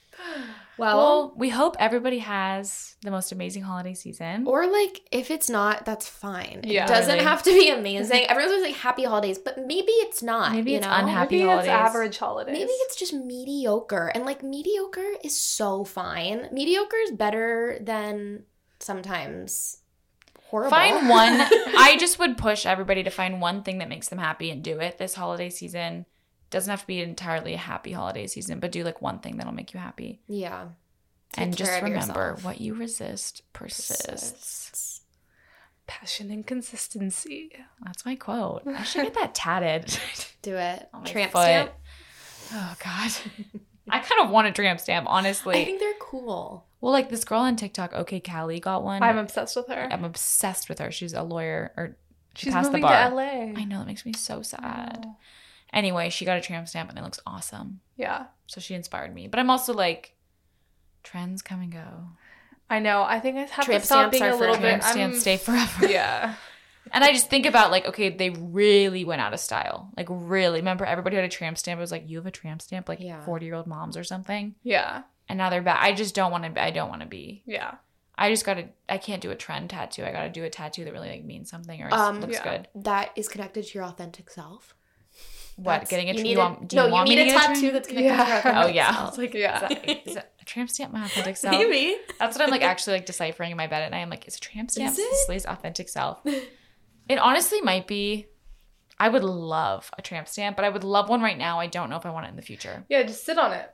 Well, Well, we hope everybody has the most amazing holiday season. or like if it's not, that's fine. Yeah. It doesn't Really. have to be amazing. Everyone's always like happy holidays, but maybe it's not. Maybe you it's know? unhappy. Maybe holidays. it's average holidays. Maybe it's just mediocre. And like mediocre is so fine. Mediocre is better than sometimes horrible. Find one. I just would push everybody to find one thing that makes them happy and do it this holiday season. Doesn't have to be entirely a happy holiday season, but do like one thing that'll make you happy. Yeah. and Take just care of remember, yourself. what you resist persists. Persists. passion and consistency. That's my quote. I should get that tatted Do it. on my Tramp foot. stamp. Oh God. I kind of want a tramp stamp, honestly. I think they're cool. Well, like this girl on TikTok, OK Callie, got one. I'm obsessed with her. I'm obsessed with her. She's a lawyer, or she She's passed the moving to bar. L A. I know, that makes me so sad. Oh. Anyway, she got a tramp stamp and it looks awesome. Yeah. So she inspired me. But I'm also like, trends come and go. I know. I think I have Tramp to stop stamps being are a little for bit. Tramp stamps I'm- stay forever. Yeah. And I just think about like, okay, they really went out of style. Like really. Remember everybody had a tramp stamp. It was like, you have a tramp stamp? Like Yeah. forty-year-old moms or something. Yeah. And now they're back. I just don't want to, I don't want to be. Yeah. I just got to, I can't do a trend tattoo. I got to do a tattoo that really like means something or Um, looks yeah. good. That is connected to your authentic self. What? That's- Getting a you tra- need you a- want, do no, you want you me need to a get tattoo tramp- that's connected to your Yeah. authentic Oh yeah. self. Like, Yeah. is, that, is that a tramp stamp my authentic self? Maybe. That's what I'm like actually like deciphering in my bed at night. I'm like, is a tramp stamp Is it? Cecily's authentic self? It honestly might be. I would love a tramp stamp, but I would love one right now. I don't know if I want it in the future. Yeah. Just sit on it.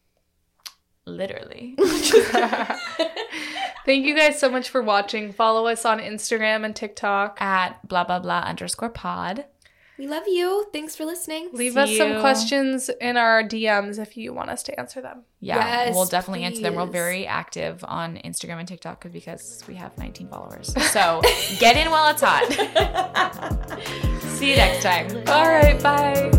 Literally. Thank you guys so much for watching. Follow us on Instagram and TikTok. At blah blah blah underscore pod. We love you. Thanks for listening. Leave See us some you. questions in our D Ms if you want us to answer them. Yeah, Yes, we'll definitely answer them. We're please. very active on Instagram and TikTok because we have nineteen followers. So get in while it's hot. See you next time. All right. Bye.